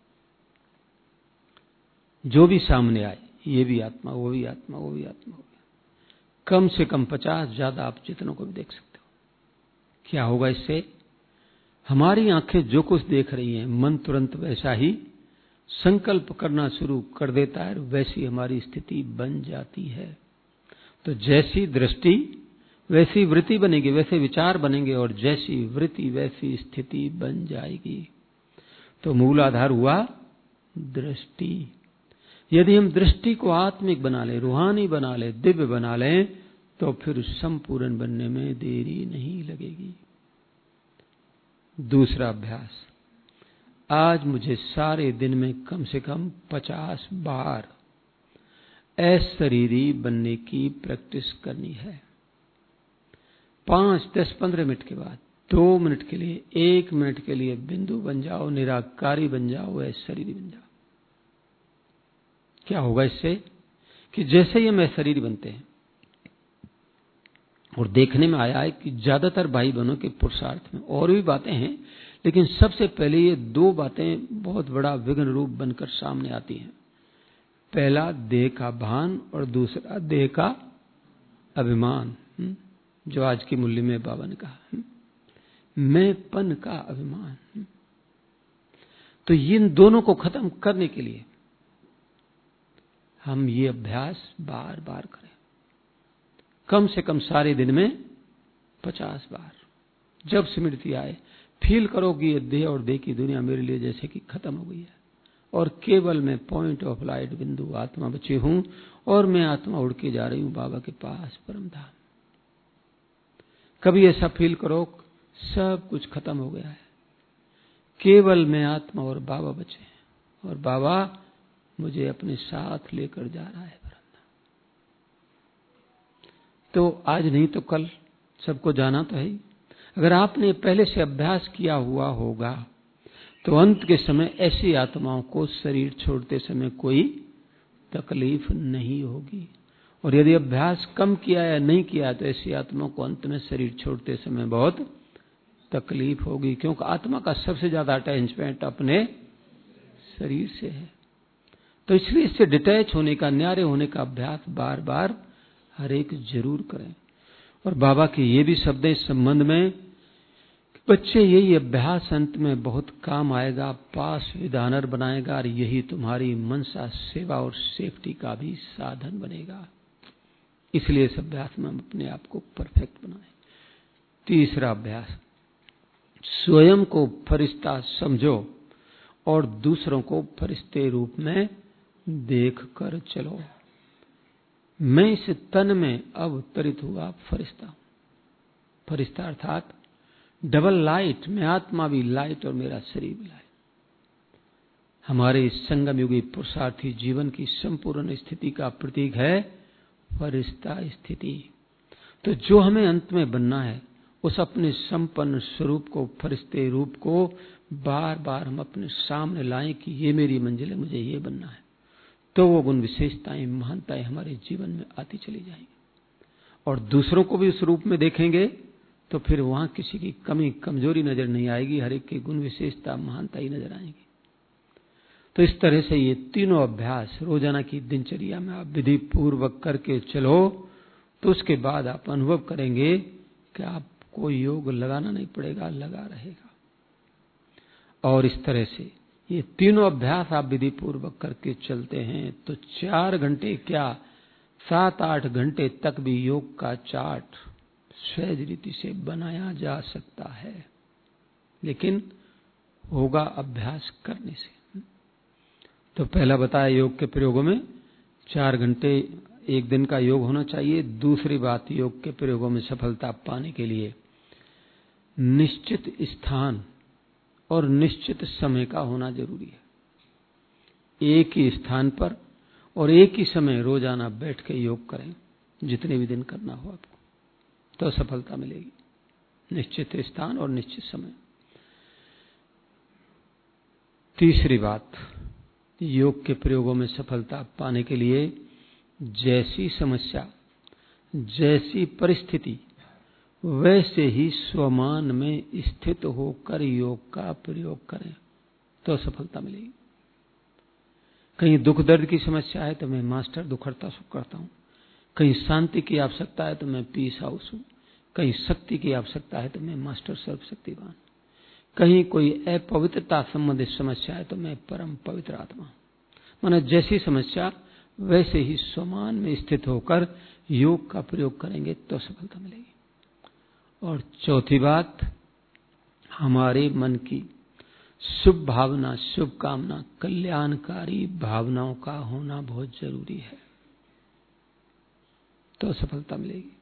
जो भी सामने आए, ये भी आत्मा, वो भी आत्मा, वो भी आत्मा, वो भी। कम से कम पचास, ज्यादा आप जितनों को भी देख सकते हो। क्या होगा इससे? हमारी आंखें जो कुछ देख रही हैं, मन तुरंत वैसा ही संकल्प करना शुरू कर देता है, वैसी हमारी स्थिति बन जाती है। तो जैसी दृष्टि वैसी वृत्ति बनेगी, वैसे विचार बनेंगे, और जैसी वृत्ति वैसी स्थिति बन जाएगी। तो मूल आधार हुआ दृष्टि। यदि हम दृष्टि को आत्मिक बना लें, रूहानी बना लें, दिव्य बना लें, तो फिर संपूर्ण बनने में देरी नहीं लगेगी। दूसरा अभ्यास, आज मुझे सारे दिन में कम से कम पचास बार अशरीरी बनने की प्रैक्टिस करनी है। पांच दस पंद्रह मिनट के बाद दो मिनट के लिए, एक मिनट के लिए बिंदु बन जाओ, निराकारी बन जाओ, अशरीरी बन जाओ। क्या होगा इससे? कि जैसे ही हम अशरीरी बनते हैं, और देखने में आया है कि ज्यादातर भाई बहनों के पुरुषार्थ में और भी बातें हैं, लेकिन सबसे पहले ये दो बातें बहुत बड़ा विघ्न रूप बनकर सामने आती हैं। पहला देह का भान और दूसरा देह का अभिमान, जो आज की मुरली में बाबा ने कहा, मैंपन का अभिमान। तो इन दोनों को खत्म करने के लिए हम ये अभ्यास बार बार करें, कम से कम सारे दिन में पचास बार। जब स्मृति आए फील करो कि ये देह और देह की दुनिया मेरे लिए जैसे कि खत्म हो गई है, और केवल मैं पॉइंट ऑफ लाइट बिंदु आत्मा बची हूं, और मैं आत्मा उड़ के जा रही हूं बाबा के पास परम धाम। कभी ऐसा फील करो सब कुछ खत्म हो गया है, केवल मैं आत्मा और बाबा बचे हैं और बाबा मुझे अपने साथ लेकर जा रहा है वरंदा। तो आज नहीं तो कल सबको जाना तो है ही। अगर आपने पहले से अभ्यास किया हुआ होगा तो अंत के समय ऐसी आत्माओं को शरीर छोड़ते समय कोई तकलीफ नहीं होगी। और यदि अभ्यास कम किया या नहीं किया तो ऐसी आत्माओं को अंत में शरीर छोड़ते समय बहुत तकलीफ होगी, क्योंकि आत्मा का सबसे ज्यादा अटैचमेंट अपने शरीर से है। तो इसलिए इससे डिटैच होने का, न्यारे होने का अभ्यास बार बार हर एक जरूर करें। और बाबा के ये भी शब्द इस संबंध में, बच्चे यही अभ्यास अंत में बहुत काम आएगा, पास विधानर बनाएगा और यही तुम्हारी मनसा सेवा और सेफ्टी का भी साधन बनेगा। इसलिए इस अभ्यास में हम अपने आप को परफेक्ट बनाएं। तीसरा अभ्यास, स्वयं को फरिश्ता समझो और दूसरों को फरिश्ते रूप में देख कर चलो। मैं इस तन में अवतरित हुआ फरिश्ता हूं। फरिश्ता अर्थात डबल लाइट, मैं आत्मा भी लाइट और मेरा शरीर भी लाइट। हमारे इस संगम युगी पुरुषार्थी जीवन की संपूर्ण स्थिति का प्रतीक है फरिश्ता स्थिति। तो जो हमें अंत में बनना है उस अपने संपन्न स्वरूप को, फरिश्ते रूप को बार बार हम अपने सामने लाएं कि ये मेरी मंजिल है, मुझे ये बनना है। तो वो गुण विशेषताएं, महानताएं हमारे जीवन में आती चली जाएंगी और दूसरों को भी उस रूप में देखेंगे तो फिर वहां किसी की कमी कमजोरी नजर नहीं आएगी, हर एक की गुण विशेषता महानता ही नजर आएंगी। तो इस तरह से ये तीनों अभ्यास रोजाना की दिनचर्या में आप विधि पूर्वक करके चलो तो उसके बाद आप अनुभव करेंगे कि आपको योग लगाना नहीं पड़ेगा, लगा रहेगा। और इस तरह से ये तीनों अभ्यास आप विधि पूर्वक करके चलते हैं तो चार घंटे क्या सात आठ घंटे तक भी योग का चार्ट सहज रीति से बनाया जा सकता है, लेकिन होगा अभ्यास करने से। तो पहला बताया योग के प्रयोगों में चार घंटे एक दिन का योग होना चाहिए। दूसरी बात, योग के प्रयोगों में सफलता पाने के लिए निश्चित स्थान और निश्चित समय का होना जरूरी है। एक ही स्थान पर और एक ही समय रोजाना बैठ के योग करें, जितने भी दिन करना हो आपको, तो सफलता मिलेगी। निश्चित स्थान और निश्चित समय। तीसरी बात, योग के प्रयोगों में सफलता पाने के लिए जैसी समस्या, जैसी परिस्थिति, वैसे ही स्वमान में स्थित होकर योग का प्रयोग करें तो सफलता मिलेगी। कहीं दुख दर्द की समस्या है तो मैं मास्टर दुखहर्ता सुख करता हूं। कहीं शांति की आवश्यकता है तो मैं पीस हाउस हूं। कहीं शक्ति की आवश्यकता है तो मैं मास्टर सर्वशक्तिवान। कहीं कोई अपवित्रता संबंधित समस्या है तो मैं परम पवित्र आत्मा। माने जैसी समस्या वैसे ही स्वमान में स्थित होकर योग का प्रयोग करेंगे तो सफलता मिलेगी। और चौथी बात, हमारे मन की शुभ भावना, शुभ कामना, कल्याणकारी भावनाओं का होना बहुत जरूरी है, तो सफलता मिलेगी।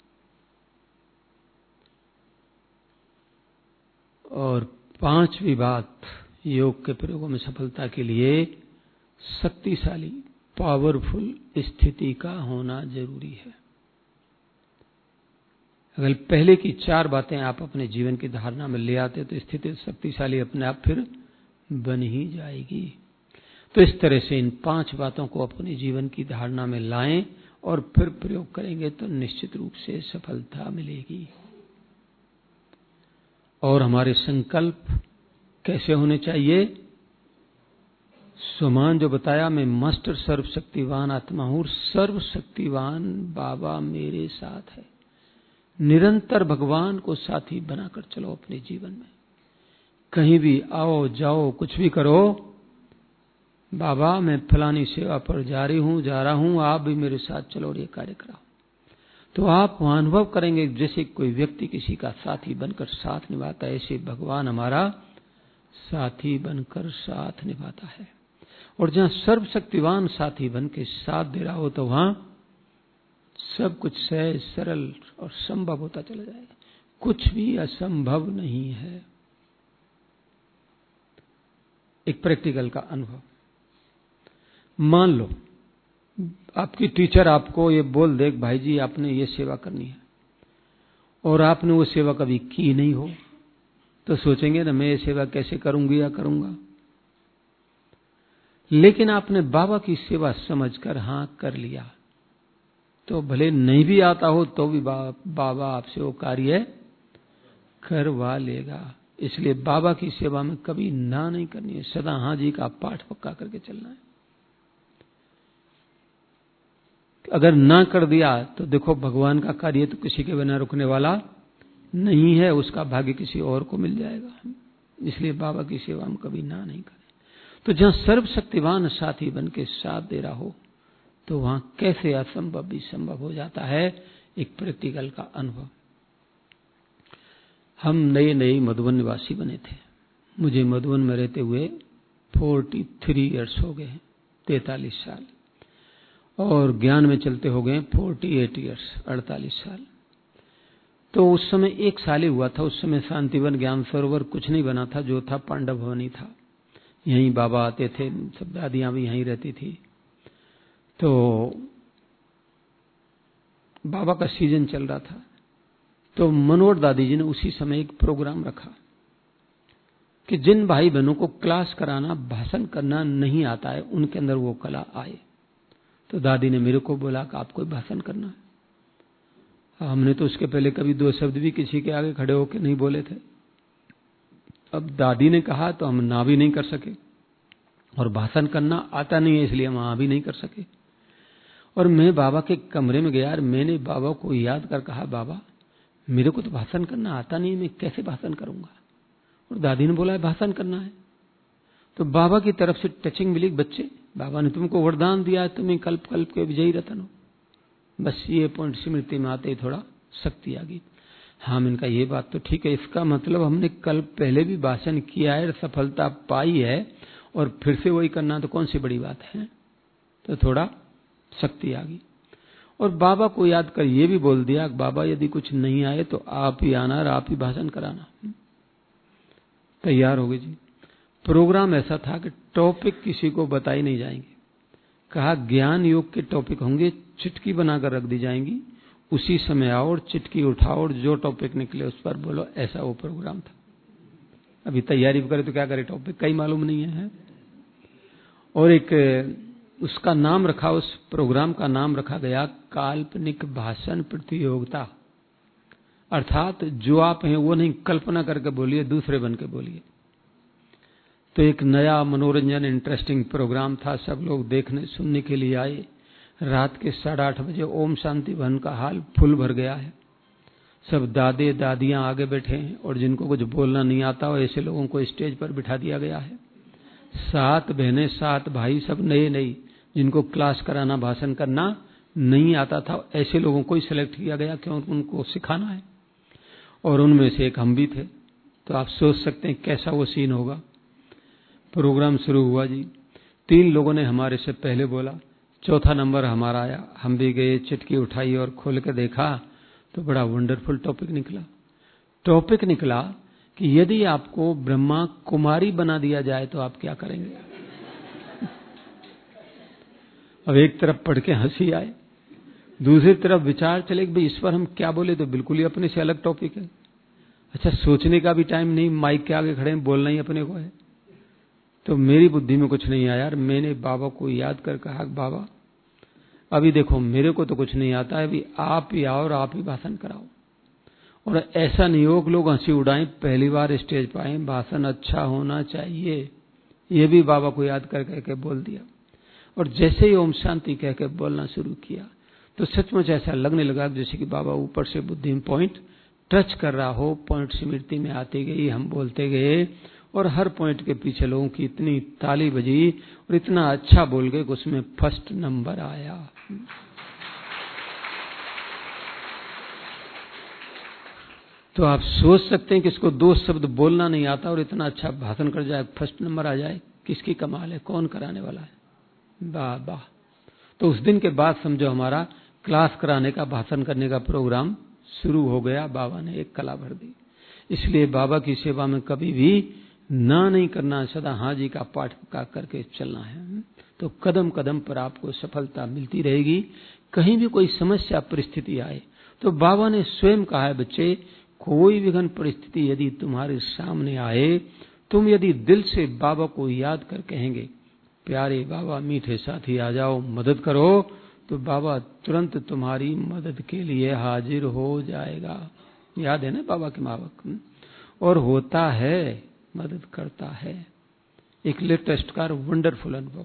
और पांचवी बात, योग के प्रयोगों में सफलता के लिए शक्तिशाली, पावरफुल स्थिति का होना जरूरी है। अगर पहले की चार बातें आप अपने जीवन की धारणा में ले आते तो स्थिति शक्तिशाली अपने आप फिर बन ही जाएगी। तो इस तरह से इन पांच बातों को अपने जीवन की धारणा में लाएं और फिर प्रयोग करेंगे तो निश्चित रूप से सफलता मिलेगी। और हमारे संकल्प कैसे होने चाहिए? स्वमान जो बताया, मैं मास्टर सर्वशक्तिवान आत्मा हूं, सर्वशक्तिवान बाबा मेरे साथ है। निरंतर भगवान को साथी बनाकर चलो अपने जीवन में। कहीं भी आओ जाओ कुछ भी करो, बाबा मैं फलानी सेवा पर जा रही हूं जा रहा हूं आप भी मेरे साथ चलो और ये कार्य कराओ। तो आप वहां अनुभव करेंगे जैसे कोई व्यक्ति किसी का साथी बनकर साथ निभाता है, ऐसे भगवान हमारा साथी बनकर साथ निभाता है। और जहां सर्वशक्तिवान साथी बन के साथ दे रहा हो तो वहां सब कुछ सहज सरल और संभव होता चला जाएगा। कुछ भी असंभव नहीं है। एक प्रैक्टिकल का अनुभव, मान लो आपकी टीचर आपको ये बोल दे भाई जी आपने ये सेवा करनी है, और आपने वो सेवा कभी की नहीं हो, तो सोचेंगे ना मैं ये सेवा कैसे करूंगी या करूंगा। लेकिन आपने बाबा की सेवा समझकर हाँ कर लिया, तो भले नहीं भी आता हो तो भी बा, बाबा आपसे वो कार्य करवा लेगा। इसलिए बाबा की सेवा में कभी ना नहीं करनी है, सदा हाँ जी का पाठ पक्का करके चलना है। अगर ना कर दिया तो देखो भगवान का कार्य तो किसी के बिना रुकने वाला नहीं है, उसका भाग्य किसी और को मिल जाएगा। इसलिए बाबा की सेवा में कभी ना नहीं करें। तो जहां सर्वशक्तिवान साथी बन के साथ दे रहा हो तो वहां कैसे असंभव भी संभव हो जाता है। एक प्रैक्टिकल का अनुभव, हम नए नए मधुबन निवासी बने थे। मुझे मधुबन में रहते हुए तैंतालीस इयर्स हो गए, तैंतालीस साल, और ज्ञान में चलते हो गए अड़तालीस इयर्स, अड़तालीस साल। तो उस समय एक साल ही हुआ था। उस समय शांतिवन ज्ञान सरोवर कुछ नहीं बना था, जो था पांडव भवन ही था। यहीं बाबा आते थे, सब दादियां भी यहीं रहती थी। तो बाबा का सीजन चल रहा था, तो मनोहर दादी जी ने उसी समय एक प्रोग्राम रखा कि जिन भाई बहनों को क्लास कराना, भाषण करना नहीं आता है, उनके अंदर वो कला आए। तो दादी ने मेरे को बोला कि आपको भाषण करना है। हमने तो उसके पहले कभी दो शब्द भी किसी के आगे खड़े होकर नहीं बोले थे। अब दादी ने कहा तो हम ना भी नहीं कर सके, और भाषण करना आता नहीं है इसलिए हम हाँ भी नहीं कर सके। और मैं बाबा के कमरे में गया और मैंने बाबा को याद कर कहा, बाबा मेरे को तो भाषण करना आता नहीं, मैं कैसे भाषण करूंगा। और दादी ने बोला भाषण करना है। तो बाबा की तरफ से टचिंग मिली, बच्चे बाबा ने तुमको वरदान दिया है, तुम्हें कल्प कल्प के विजयी रतन हो। बस ये पॉइंट स्मृति में आते ही थोड़ा शक्ति आ गई। हाँ इनका ये बात तो ठीक है, इसका मतलब हमने कल पहले भी भाषण किया है, सफलता पाई है, और फिर से वही करना तो कौन सी बड़ी बात है। तो थोड़ा शक्ति आ गई। और बाबा को याद कर ये भी बोल दिया, बाबा यदि कुछ नहीं आए तो आप ही आना और आप ही भाषण कराना। तैयार हो गए जी। प्रोग्राम ऐसा था कि टॉपिक किसी को बताई नहीं जाएंगे। कहा ज्ञान योग के टॉपिक होंगे, चिटकी बनाकर रख दी जाएंगी, उसी समय आओ और चिटकी उठाओ और जो टॉपिक निकले उस पर बोलो। ऐसा वो प्रोग्राम था। अभी तैयारी करे तो क्या करे, टॉपिक कहीं मालूम नहीं है। और एक उसका नाम रखा, उस प्रोग्राम का नाम रखा गया काल्पनिक भाषण प्रतियोगिता। अर्थात जो आप हैं वो नहीं, कल्पना करके बोलिए, दूसरे बन के बोलिए। तो एक नया मनोरंजन इंटरेस्टिंग प्रोग्राम था। सब लोग देखने सुनने के लिए आए। रात के साढ़े आठ बजे ओम शांति वन का हाल फुल भर गया है। सब दादे दादियां आगे बैठे हैं, और जिनको कुछ बोलना नहीं आता हो ऐसे लोगों को स्टेज पर बिठा दिया गया है। सात बहनें सात भाई, सब नए नए, जिनको क्लास कराना भाषण करना नहीं आता था, ऐसे लोगों को ही सिलेक्ट किया गया क्योंकि उनको सिखाना है। और उनमें से एक हम भी थे। तो आप सोच सकते हैं कैसा वो सीन होगा। प्रोग्राम शुरू हुआ जी। तीन लोगों ने हमारे से पहले बोला, चौथा नंबर हमारा आया। हम भी गए, चिटकी उठाई और खोल के देखा तो बड़ा वंडरफुल टॉपिक निकला। टॉपिक निकला कि यदि आपको ब्रह्मा कुमारी बना दिया जाए तो आप क्या करेंगे। अब एक तरफ पढ़ के हंसी आए, दूसरी तरफ विचार चले कि भाई इस पर हम क्या बोले, तो बिल्कुल ही अपने से अलग टॉपिक है। अच्छा, सोचने का भी टाइम नहीं, माइक के आगे खड़े हैं, बोलना ही अपने को है। तो मेरी बुद्धि में कुछ नहीं आया। मैंने बाबा को याद कर कहा, बाबा अभी देखो मेरे को तो कुछ नहीं आता है, अभी आप ही आओ और आप ही भाषण कराओ। और ऐसा नहीं हो कि लोग हंसी उड़ाएं, पहली बार स्टेज पर आए, भाषण अच्छा होना चाहिए। ये भी बाबा को याद कर कह के बोल दिया। और जैसे ही ओम शांति कह के बोलना शुरू किया तो सचमुच ऐसा लगने लगा जैसे कि बाबा ऊपर से बुद्धि में पॉइंट टच कर रहा हो। पॉइंट स्मृति में आती गई, हम बोलते गए, और हर पॉइंट के पीछे लोगों की इतनी ताली बजी और इतना अच्छा बोल गए कि उसमें फर्स्ट नंबर आया। तो आप सोच सकते हैं कि इसको दो शब्द बोलना नहीं आता और इतना अच्छा भाषण कर जाए, फर्स्ट नंबर आ जाए, किसकी कमाल है, कौन कराने वाला है। वाह वाह। तो उस दिन के बाद समझो हमारा क्लास कराने का, भाषण करने का प्रोग्राम शुरू हो गया, बाबा ने एक कला भर दी। इसलिए बाबा की सेवा में कभी भी ना नहीं करना, सदा हाँ जी का पाठ का करके चलना है, तो कदम कदम पर आपको सफलता मिलती रहेगी। कहीं भी कोई समस्या परिस्थिति आए तो बाबा ने स्वयं कहा है, बच्चे कोई विघ्न परिस्थिति यदि तुम्हारे सामने आए, तुम यदि दिल से बाबा को याद कर कहेंगे, प्यारे बाबा मीठे साथी आ जाओ मदद करो, तो बाबा तुरंत तुम्हारी मदद के लिए हाजिर हो जाएगा। याद है ना बाबा के मावक, और होता है, मदद करता है। एक लेटेस्ट कार वंडरफुल अनुभव।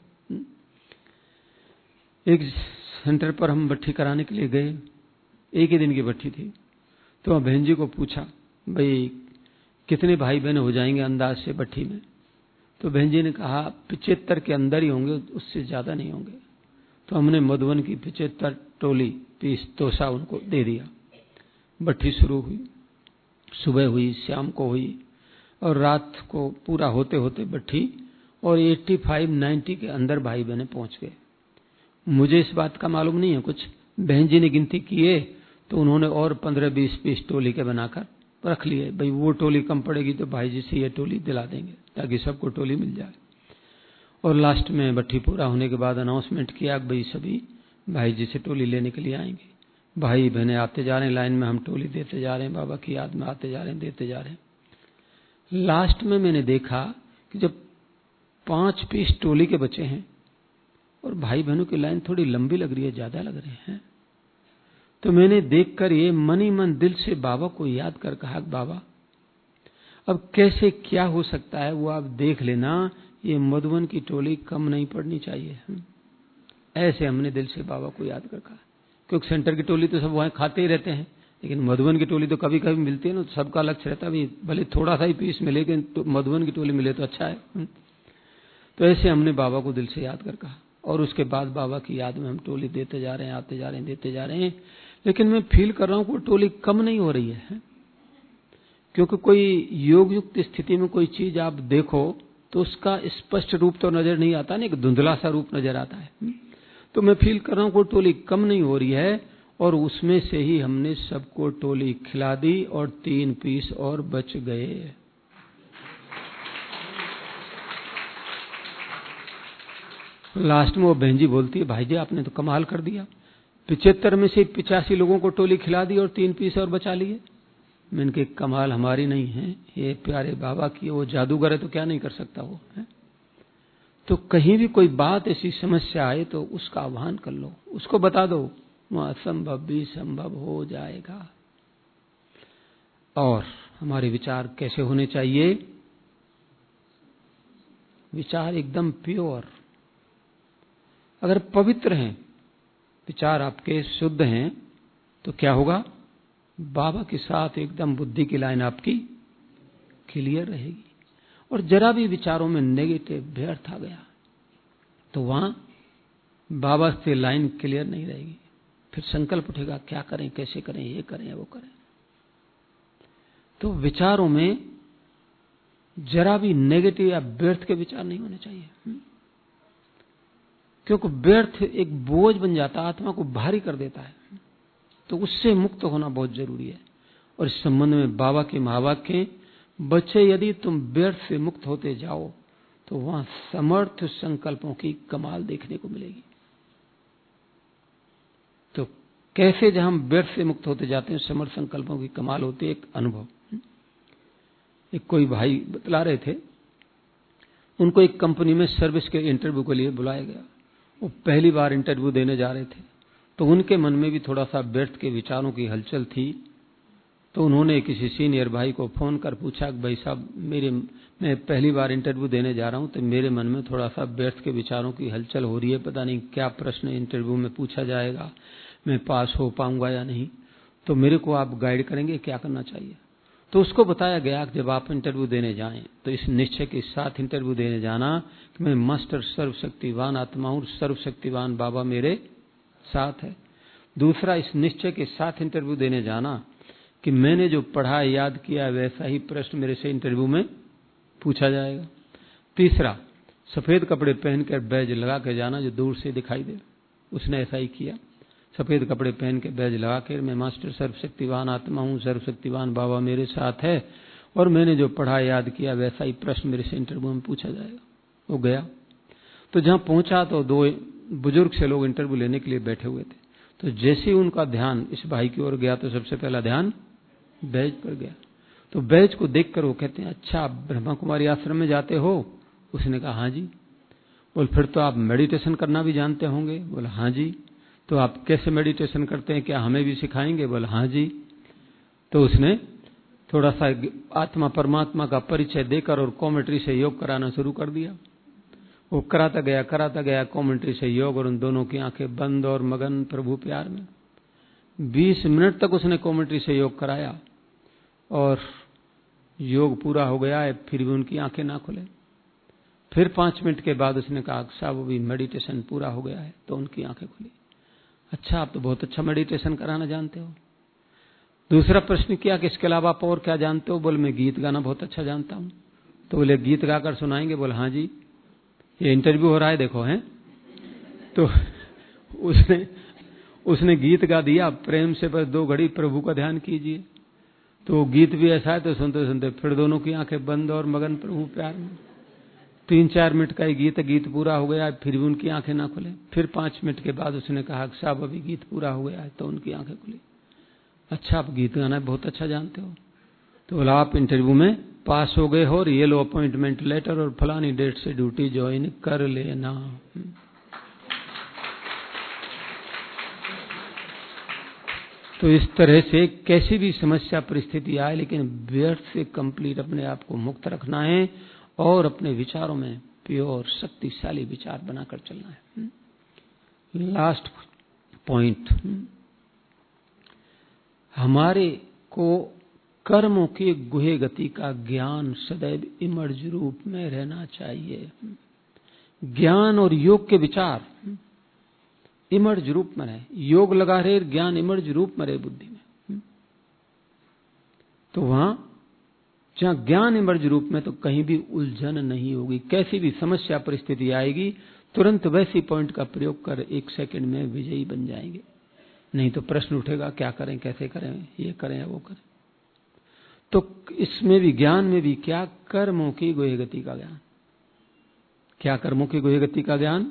एक सेंटर पर हम भट्ठी कराने के लिए गए, एक ही दिन की भट्ठी थी, तो बहन जी को पूछा, भाई कितने भाई बहन हो जाएंगे अंदाज से भट्ठी में? तो बहन जी ने कहा पिचहत्तर के अंदर ही होंगे, उससे ज्यादा नहीं होंगे। तो हमने मधुबन की पिचहत्तर टोली पीस तोसा उनको दे दिया। भट्ठी शुरू हुई, सुबह हुई, शाम को हुई, और रात को पूरा होते होते भट्ठी और पचासी नब्बे के अंदर भाई बहने पहुंच गए। मुझे इस बात का मालूम नहीं है कुछ, बहन जी ने गिनती किए तो उन्होंने और पंद्रह बीस पीस टोली के बनाकर रख लिए। भाई वो टोली कम पड़ेगी तो भाई जी से ये टोली दिला देंगे ताकि सबको टोली मिल जाए। और लास्ट में भट्ठी पूरा होने के बाद अनाउंसमेंट किया कि भाई सभी भाई जी से टोली लेने के लिए आएंगे। भाई बहने आते जा रहे हैं लाइन में, हम टोली देते जा रहे हैं, बाबा की याद में आते जा रहे हैं, देते जा रहे हैं। लास्ट में मैंने देखा कि जब पांच पीस टोली के बचे हैं और भाई बहनों की लाइन थोड़ी लंबी लग रही है, ज्यादा लग रहे हैं, तो मैंने देखकर ये मन ही मन दिल से बाबा को याद कर कहा, बाबा अब कैसे क्या हो सकता है वो आप देख लेना, ये मधुबन की टोली कम नहीं पड़नी चाहिए। ऐसे हमने दिल से बाबा को याद कर कहा, क्योंकि सेंटर की टोली तो सब वहां खाते ही रहते हैं, लेकिन मधुबन की टोली तो कभी कभी मिलती है ना, तो सबका लक्ष्य रहता है भले थोड़ा सा ही पीस मिले, लेकिन तो मधुबन की टोली मिले तो अच्छा है। तो ऐसे हमने बाबा को दिल से याद कर कहा, और उसके बाद बाबा की याद में हम टोली देते जा रहे हैं, आते जा रहे हैं, देते जा रहे हैं। लेकिन मैं फील कर रहा हूं कि टोली कम नहीं हो रही है, क्योंकि कोई योग युक्त स्थिति में कोई चीज आप देखो तो उसका स्पष्ट रूप तो नजर नहीं आता, नहीं, एक धुंधला सा रूप नजर आता है। तो मैं फील कर रहा हूं कि टोली कम नहीं हो रही है, और उसमें से ही हमने सबको टोली खिला दी और तीन पीस और बच गए। लास्ट में वो बहन जी बोलती है, भाई जी आपने तो कमाल कर दिया, पिचहत्तर में से पिचासी लोगों को टोली खिला दी और तीन पीस और बचा लिए। मैंने कहा कमाल हमारी नहीं है, ये प्यारे बाबा की, वो जादूगर है तो क्या नहीं कर सकता वो है। तो कहीं भी कोई बात ऐसी समस्या आए तो उसका आह्वान कर लो, उसको बता दो, वहां असंभव भी संभव हो जाएगा। और हमारे विचार कैसे होने चाहिए? विचार एकदम प्योर, अगर पवित्र हैं, विचार आपके शुद्ध हैं, तो क्या होगा? बाबा के साथ एकदम बुद्धि की लाइन आपकी क्लियर रहेगी। और जरा भी विचारों में नेगेटिव व्यर्थ आ गया तो वहां बाबा से लाइन क्लियर नहीं रहेगी। फिर संकल्प उठेगा, क्या करें, कैसे करें, ये करें वो करें। तो विचारों में जरा भी नेगेटिव या व्यर्थ के विचार नहीं होने चाहिए, क्योंकि व्यर्थ एक बोझ बन जाता है, आत्मा को भारी कर देता है। तो उससे मुक्त होना बहुत जरूरी है। और इस संबंध में बाबा के महावाक्य, बच्चे यदि तुम व्यर्थ से मुक्त होते जाओ तो वहां समर्थ संकल्पों की कमाल देखने को मिलेगी। तो कैसे जहां हम व्यर्थ से मुक्त होते जाते हैं, समर्थ संकल्पों की कमाल होती है। एक अनुभव, एक कोई भाई बतला रहे थे, उनको एक कंपनी में सर्विस के इंटरव्यू के लिए बुलाया गया। वो पहली बार इंटरव्यू देने जा रहे थे, तो उनके मन में भी थोड़ा सा व्यर्थ के विचारों की हलचल थी। तो उन्होंने किसी सीनियर भाई को फोन कर पूछा कि भाई साहब, मेरे मैं पहली बार इंटरव्यू देने जा रहा हूं, तो मेरे मन में थोड़ा सा व्यर्थ के विचारों की हलचल हो रही है, पता नहीं क्या प्रश्न इंटरव्यू में पूछा जाएगा, मैं पास हो पाऊंगा या नहीं, तो मेरे को आप गाइड करेंगे क्या करना चाहिए। तो उसको बताया गया कि जब आप इंटरव्यू देने जाएं तो इस निश्चय के साथ इंटरव्यू देने जाना कि मैं मास्टर सर्वशक्तिवान आत्मा हूं, सर्वशक्तिवान बाबा मेरे साथ है। दूसरा, इस निश्चय के साथ इंटरव्यू देने जाना कि मैंने जो पढ़ा याद किया वैसा ही प्रश्न मेरे से इंटरव्यू में पूछा जाएगा। तीसरा, सफेद कपड़े पहनकर बैज लगा के जाना जो दूर से दिखाई दे, उसने ऐसा ही किया। सफेद कपड़े पहन के बैज लगा कर, मैं मास्टर सर्वशक्तिवान आत्मा हूँ, सर्वशक्तिवान बाबा मेरे साथ है और मैंने जो पढ़ा याद किया वैसा ही प्रश्न मेरे से इंटरव्यू में पूछा जाएगा। वो गया तो जहां पहुंचा तो दो बुजुर्ग से लोग इंटरव्यू लेने के लिए बैठे हुए थे। तो जैसे ही उनका ध्यान इस भाई की ओर गया तो सबसे पहला ध्यान बैज पर गया। तो बैज को देखकर वो कहते हैं, अच्छा आप ब्रह्मा कुमारी आश्रम में जाते हो? उसने कहा हाँ जी। बोल फिर तो आप मेडिटेशन करना भी जानते होंगे? बोला हाँ जी। तो आप कैसे मेडिटेशन करते हैं, क्या हमें भी सिखाएंगे? बोला हाँ जी। तो उसने थोड़ा सा आत्मा परमात्मा का परिचय देकर और कॉमेंट्री से योग कराना शुरू कर दिया। वो कराता गया कराता गया कॉमेंट्री से योग, और उन दोनों की आंखें बंद और मगन प्रभु प्यार में। बीस मिनट तक उसने कॉमेंट्री से योग कराया और योग पूरा हो गया है, फिर भी उनकी आंखें ना खुले। फिर पांच मिनट के बाद उसने कहा साहब अभी मेडिटेशन पूरा हो गया है, तो उनकी आंखें खुली। अच्छा आप तो बहुत अच्छा मेडिटेशन कराना जानते हो। दूसरा प्रश्न किया कि इसके अलावा आप और क्या जानते हो? बोले मैं गीत गाना बहुत अच्छा जानता हूं। तो बोले गीत गाकर सुनाएंगे? बोले हाँ जी। ये इंटरव्यू हो रहा है देखो है। तो उसने उसने गीत गा दिया, प्रेम से बस दो घड़ी प्रभु का ध्यान कीजिए। तो गीत भी ऐसा है, तो सुनते सुनते फिर दोनों की आंखें बंद और मगन प्रभु प्यार में। तीन चार मिनट का ही गीत गीत पूरा हो गया, फिर भी उनकी आंखें ना खुले। फिर पांच मिनट के बाद उसने कहा साहब अभी गीत पूरा हो गया है, तो उनकी आंखें खुली। अच्छा आप गीत गाना बहुत अच्छा जानते हो? तो बोला आप इंटरव्यू में पास हो गए हो और ये लो अपॉइंटमेंट लेटर और फलानी डेट से ड्यूटी ज्वाइन कर लेना। तो इस तरह से कैसी भी समस्या परिस्थिति आए, लेकिन व्यर्थ से कंप्लीट अपने आप को मुक्त रखना है और अपने विचारों में प्योर शक्तिशाली विचार बनाकर चलना है। लास्ट पॉइंट, हमारे को कर्मों की गुहे गति का ज्ञान सदैव इमर्ज रूप में रहना चाहिए। ज्ञान और योग के विचार इमर्ज रूप में रहे। योग लगा रहे, ज्ञान इमर्ज रूप में रहे बुद्धि में। तो वहां जहां ज्ञान इमर्ज रूप में, तो कहीं भी उलझन नहीं होगी। कैसी भी समस्या परिस्थिति आएगी, तुरंत वैसी पॉइंट का प्रयोग कर एक सेकंड में विजयी बन जाएंगे। नहीं तो प्रश्न उठेगा क्या करें, कैसे करें, ये करें या वो करें। तो इसमें भी ज्ञान में भी क्या, कर्मों की गुहे गति का ज्ञान। क्या कर्मों की गुहे गति का ज्ञान?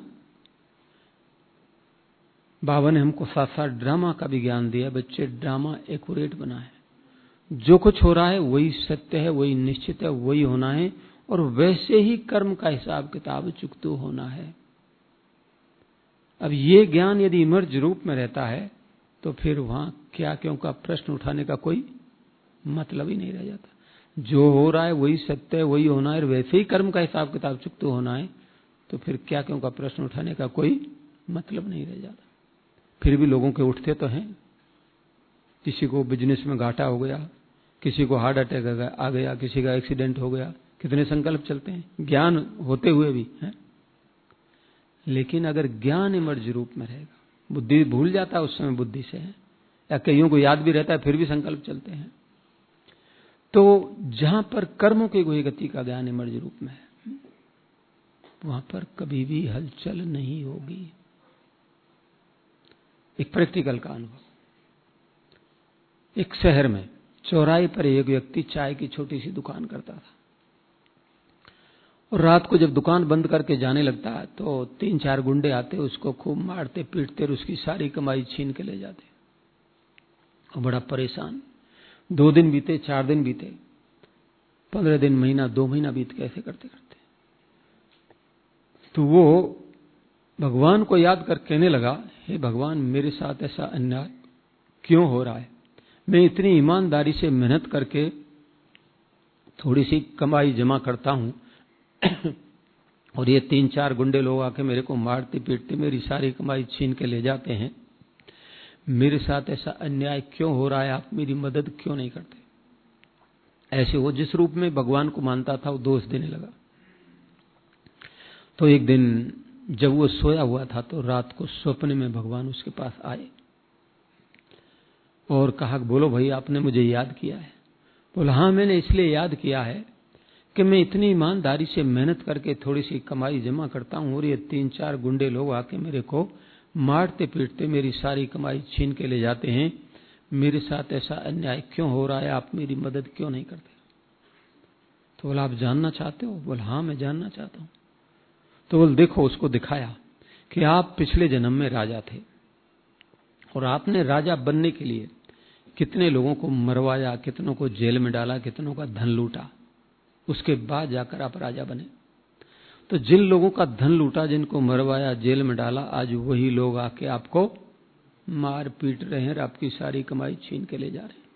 बाबा ने हमको साथ साथ ड्रामा का भी ज्ञान दिया। बच्चे ड्रामा एक्यूरेट बना है, जो कुछ हो रहा है वही सत्य है, वही निश्चित है, वही होना है, और वैसे ही कर्म का हिसाब किताब चुकतू होना है। अब ये ज्ञान यदि इमर्ज रूप में रहता है तो फिर वहां क्या क्यों का प्रश्न उठाने का कोई मतलब ही नहीं रह जाता। जो हो रहा है वही सत्य है, वही होना है, और वैसे ही कर्म का हिसाब किताब चुकतू होना है, तो फिर क्या क्यों का प्रश्न उठाने का कोई मतलब नहीं रह जाता। फिर भी लोगों के उठते तो हैं। किसी को बिजनेस में घाटा हो गया, किसी को हार्ट अटैक आ गया, किसी का एक्सीडेंट हो गया, कितने संकल्प चलते हैं ज्ञान होते हुए भी है। लेकिन अगर ज्ञान इमर्ज रूप में रहेगा, बुद्धि भूल जाता है उस समय बुद्धि से है, या कईयों को याद भी रहता है फिर भी संकल्प चलते हैं। तो जहां पर कर्मों की गुहे गति का ज्ञान इमर्ज रूप में है, वहां पर कभी भी हलचल नहीं होगी। एक प्रैक्टिकल का अनुभव, एक शहर में चौराहे पर एक व्यक्ति चाय की छोटी सी दुकान करता था, और रात को जब दुकान बंद करके जाने लगता है तो तीन चार गुंडे आते, उसको खूब मारते पीटते और उसकी सारी कमाई छीन के ले जाते। और बड़ा परेशान, दो दिन बीते, चार दिन बीते, पंद्रह दिन, महीना, दो महीना बीत के ऐसे करते करते तो वो भगवान को याद कर कहने लगा, हे भगवान मेरे साथ ऐसा अन्याय क्यों हो रहा है? मैं इतनी ईमानदारी से मेहनत करके थोड़ी सी कमाई जमा करता हूं और ये तीन चार गुंडे लोग आके मेरे को मारते पीटते मेरी सारी कमाई छीन के ले जाते हैं। मेरे साथ ऐसा अन्याय क्यों हो रहा है? आप मेरी मदद क्यों नहीं करते? ऐसे वो जिस रूप में भगवान को मानता था वो दोष देने लगा। तो एक दिन जब वो सोया हुआ था तो रात को स्वप्न में भगवान उसके पास आए और कहा, बोलो भाई आपने मुझे याद किया है? बोला हाँ मैंने इसलिए याद किया है कि मैं इतनी ईमानदारी से मेहनत करके थोड़ी सी कमाई जमा करता हूं और ये तीन चार गुंडे लोग आके मेरे को मारते पीटते मेरी सारी कमाई छीन के ले जाते हैं। मेरे साथ ऐसा अन्याय क्यों हो रहा है? आप मेरी मदद क्यों नहीं करते? तो बोला, आप जानना चाहते हो? बोला, हाँ मैं जानना चाहता हूं। तो बोल देखो, उसको दिखाया कि आप पिछले जन्म में राजा थे और आपने राजा बनने के लिए कितने लोगों को मरवाया, कितनों को जेल में डाला, कितनों का धन लूटा, उसके बाद जाकर आप राजा बने। तो जिन लोगों का धन लूटा, जिनको मरवाया, जेल में डाला, आज वही लोग आके आपको मार पीट रहे हैं और आपकी सारी कमाई छीन के ले जा रहे हैं।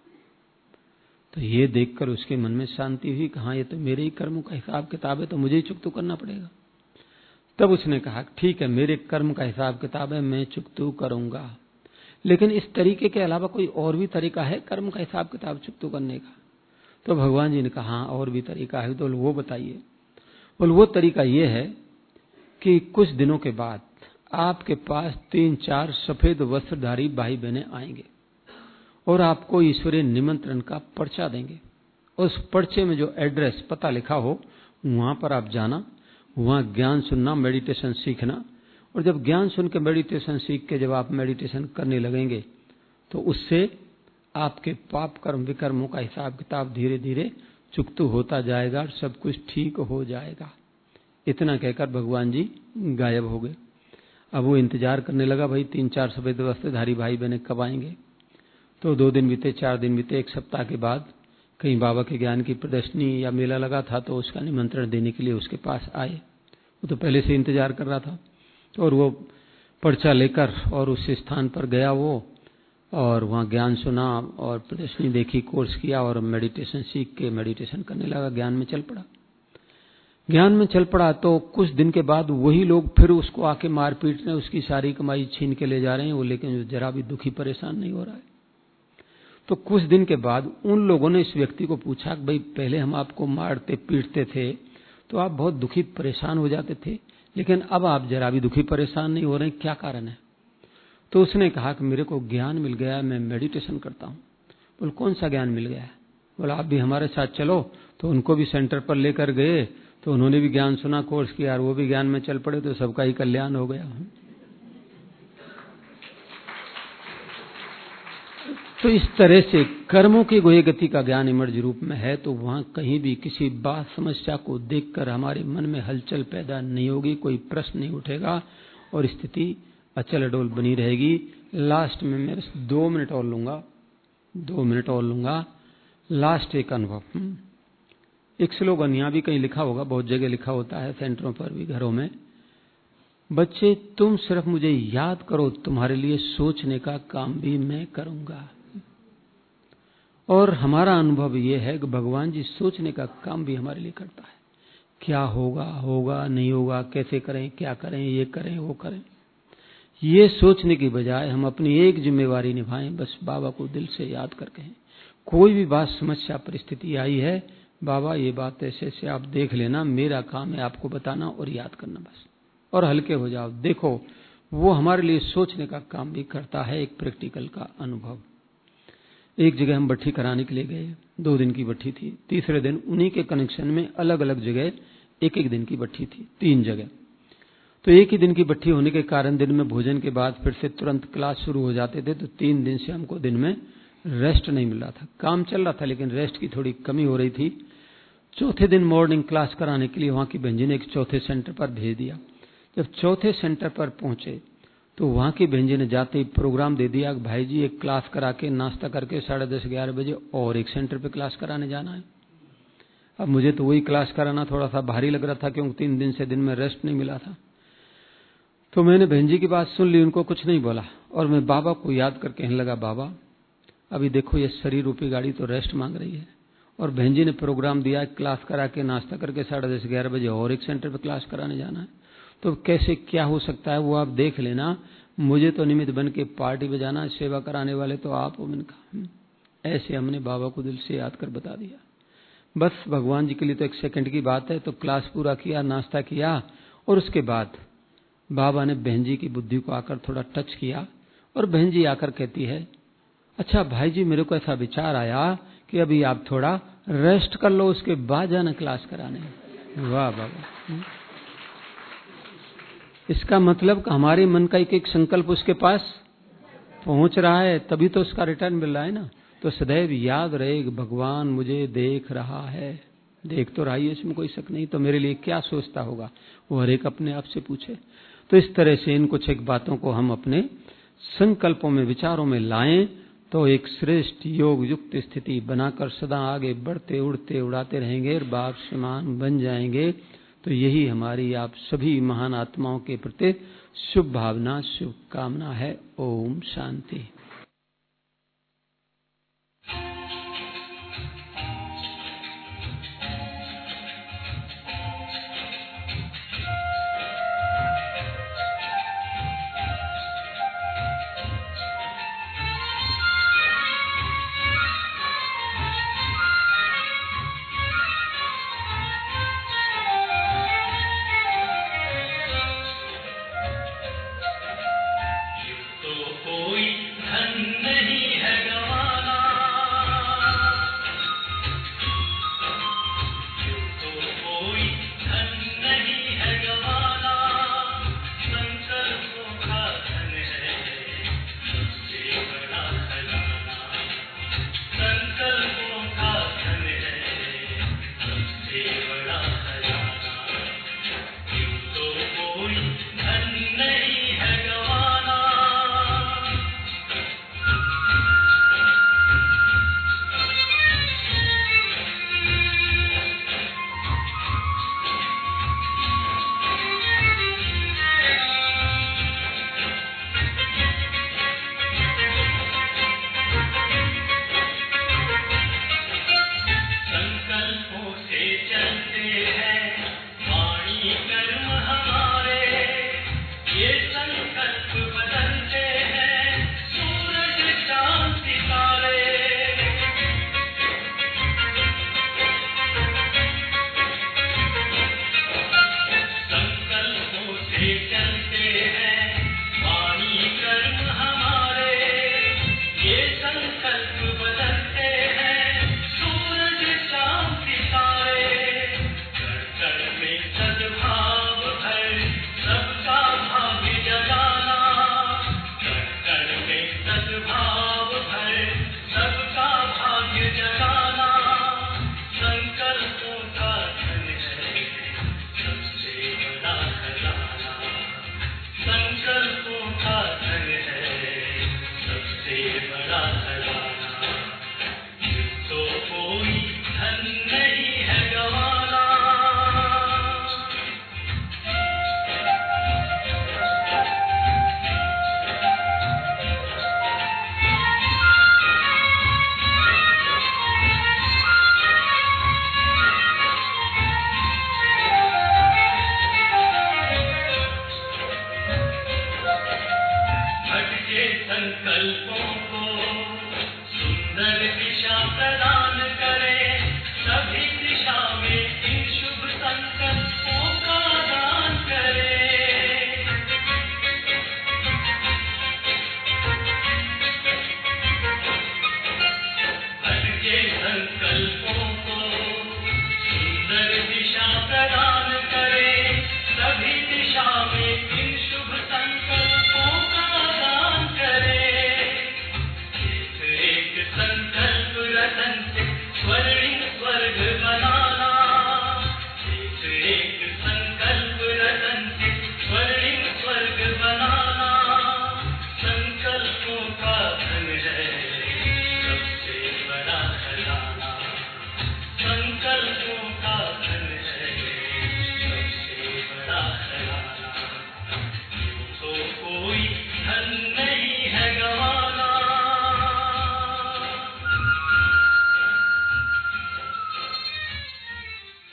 तो ये देखकर उसके मन में शांति हुई कि हाँ, ये तो मेरे ही कर्मों का हिसाब किताब है, तो मुझे ही चुकतू करना पड़ेगा। तब उसने कहा, ठीक है, मेरे कर्म का हिसाब किताब है, मैं चुकतू करूंगा, लेकिन इस तरीके के अलावा कोई और भी तरीका है कर्म का हिसाब किताब चुकतू करने का? तो भगवान जी ने कहा, हाँ और भी तरीका है। तो वो बताइए। बोल, वो तरीका ये है कि कुछ दिनों के बाद आपके पास तीन चार सफेद वस्त्रधारी भाई बहनें आएंगे और आपको ईश्वरीय निमंत्रण का पर्चा देंगे। उस पर्चे में जो एड्रेस, पता लिखा हो, वहां पर आप जाना, वहां ज्ञान सुनना, मेडिटेशन सीखना, और जब ज्ञान सुन के मेडिटेशन सीख के जब आप मेडिटेशन करने लगेंगे तो उससे आपके पाप कर्म विकर्मों का हिसाब किताब धीरे धीरे चुकतू होता जाएगा और सब कुछ ठीक हो जाएगा। इतना कहकर भगवान जी गायब हो गए। अब वो इंतजार करने लगा, भाई तीन चार सफेद वस्त्रधारी भाई बहने कब आएंगे। तो दो दिन बीते, चार दिन बीते, एक सप्ताह के बाद कहीं बाबा के ज्ञान की प्रदर्शनी या मेला लगा था, तो उसका निमंत्रण देने के लिए उसके पास आए। वो तो पहले से इंतजार कर रहा था, और वो पर्चा लेकर और उस स्थान पर गया वो, और वहाँ ज्ञान सुना और प्रदर्शनी देखी, कोर्स किया और मेडिटेशन सीख के मेडिटेशन करने लगा, ज्ञान में चल पड़ा। ज्ञान में चल पड़ा तो कुछ दिन के बाद वही लोग फिर उसको आके मार पीट रहे हैं, उसकी सारी कमाई छीन के ले जा रहे हैं वो, लेकिन जरा भी दुखी परेशान नहीं हो रहा है। तो कुछ दिन के बाद उन लोगों ने इस व्यक्ति को पूछा कि भाई पहले हम आपको मारते पीटते थे तो आप बहुत दुखी परेशान हो जाते थे, लेकिन अब आप जरा भी दुखी परेशान नहीं हो रहे, क्या कारण है? तो उसने कहा कि मेरे को ज्ञान मिल गया, मैं मेडिटेशन करता हूं। बोल, कौन सा ज्ञान मिल गया? बोला, आप भी हमारे साथ चलो। तो उनको भी सेंटर पर लेकर गए, तो उन्होंने भी ज्ञान सुना, कोर्स किया, और वो भी ज्ञान में चल पड़े, तो सबका ही कल्याण हो गया। तो इस तरह से कर्मों की गोये गति का ज्ञान इमर्ज रूप में है, तो वहां कहीं भी किसी बात समस्या को देखकर हमारे मन में हलचल पैदा नहीं होगी, कोई प्रश्न नहीं उठेगा और स्थिति अचल अडोल बनी रहेगी। लास्ट में मैं दो मिनट और लूंगा, दो मिनट और लूंगा। लास्ट एक अनुभव, एक स्लोगन यहां भी कहीं लिखा होगा, बहुत जगह लिखा होता है, सेंटरों पर भी, घरों में। बच्चे तुम सिर्फ मुझे याद करो, तुम्हारे लिए सोचने का काम भी मैं करूंगा। और हमारा अनुभव यह है कि भगवान जी सोचने का काम भी हमारे लिए करता है। क्या होगा, होगा नहीं होगा, कैसे करें, क्या करें, ये करें वो करें, ये सोचने की बजाय हम अपनी एक जिम्मेवारी निभाएं, बस बाबा को दिल से याद करके। कोई भी बात, समस्या, परिस्थिति आई है, बाबा ये बात ऐसे ऐसे आप देख लेना, मेरा काम है आपको बताना और याद करना, बस, और हल्के हो जाओ। देखो वो हमारे लिए सोचने का काम भी करता है, एक प्रैक्टिकल का अनुभव। एक जगह हम बट्ठी कराने के लिए गए, दो दिन की बट्ठी थी। तीसरे दिन उन्हीं के कनेक्शन में अलग अलग जगह एक एक दिन की बट्ठी थी, तीन जगह। तो एक ही दिन की बट्ठी होने के कारण दिन में भोजन के बाद फिर से तुरंत क्लास शुरू हो जाते थे, तो तीन दिन से हमको दिन में रेस्ट नहीं मिल रहा था। काम चल रहा था लेकिन रेस्ट की थोड़ी कमी हो रही थी। चौथे दिन मॉर्निंग क्लास कराने के लिए वहां की बहन जी ने एक चौथे सेंटर पर भेज दिया। जब चौथे सेंटर पर पहुंचे तो वहां की बहन जी ने जाते ही प्रोग्राम दे दिया कि भाई जी एक क्लास करा के नाश्ता करके साढ़े दस ग्यारह बजे और एक सेंटर पे क्लास कराने जाना है। अब मुझे तो वही क्लास कराना थोड़ा सा भारी लग रहा था, क्योंकि तीन दिन से दिन में रेस्ट नहीं मिला था। तो मैंने बहन जी की बात सुन ली, उनको कुछ नहीं बोला, और मैं बाबा को याद कर कहने लगा, बाबा अभी देखो ये शरीर रूपी गाड़ी तो रेस्ट मांग रही है, और बहन जी ने प्रोग्राम दिया क्लास करा के नाश्ता करके साढ़े दस ग्यारह बजे और एक सेंटर पे क्लास कराने जाना है, तो कैसे क्या हो सकता है वो आप देख लेना। मुझे तो निमित्त बन के पार्टी बजाना, सेवा कराने वाले तो आप हो। मैंने कहा ऐसे हमने बाबा को दिल से याद कर बता दिया। बस भगवान जी के लिए तो एक सेकंड की बात है। तो क्लास पूरा किया, नाश्ता किया, और उसके बाद बाबा ने बहन जी की बुद्धि को आकर थोड़ा टच किया, और बहन जी आकर कहती है, अच्छा भाई जी मेरे को ऐसा विचार आया कि अभी आप थोड़ा रेस्ट कर लो, उसके बाद जाना क्लास कराने। वाह बाबा। इसका मतलब कि हमारे मन का एक एक संकल्प उसके पास पहुंच रहा है, तभी तो उसका रिटर्न मिल रहा है ना। तो सदैव याद रहे कि भगवान मुझे देख रहा है, देख तो रहा है, इसमें कोई शक नहीं, तो मेरे लिए क्या सोचता होगा, वो हर एक अपने आप से पूछे। तो इस तरह से इन कुछ एक बातों को हम अपने संकल्पों में, विचारों में लाएं, तो एक श्रेष्ठ योग युक्त स्थिति बनाकर सदा आगे बढ़ते उड़ते उड़ाते रहेंगे और बाप समान बन जाएंगे। तो यही हमारी आप सभी महान आत्माओं के प्रति शुभ भावना, शुभ कामना है। ओम शांति।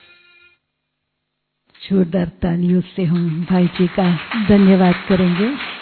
जोरदार तालियों से हम भाई जी का धन्यवाद करेंगे।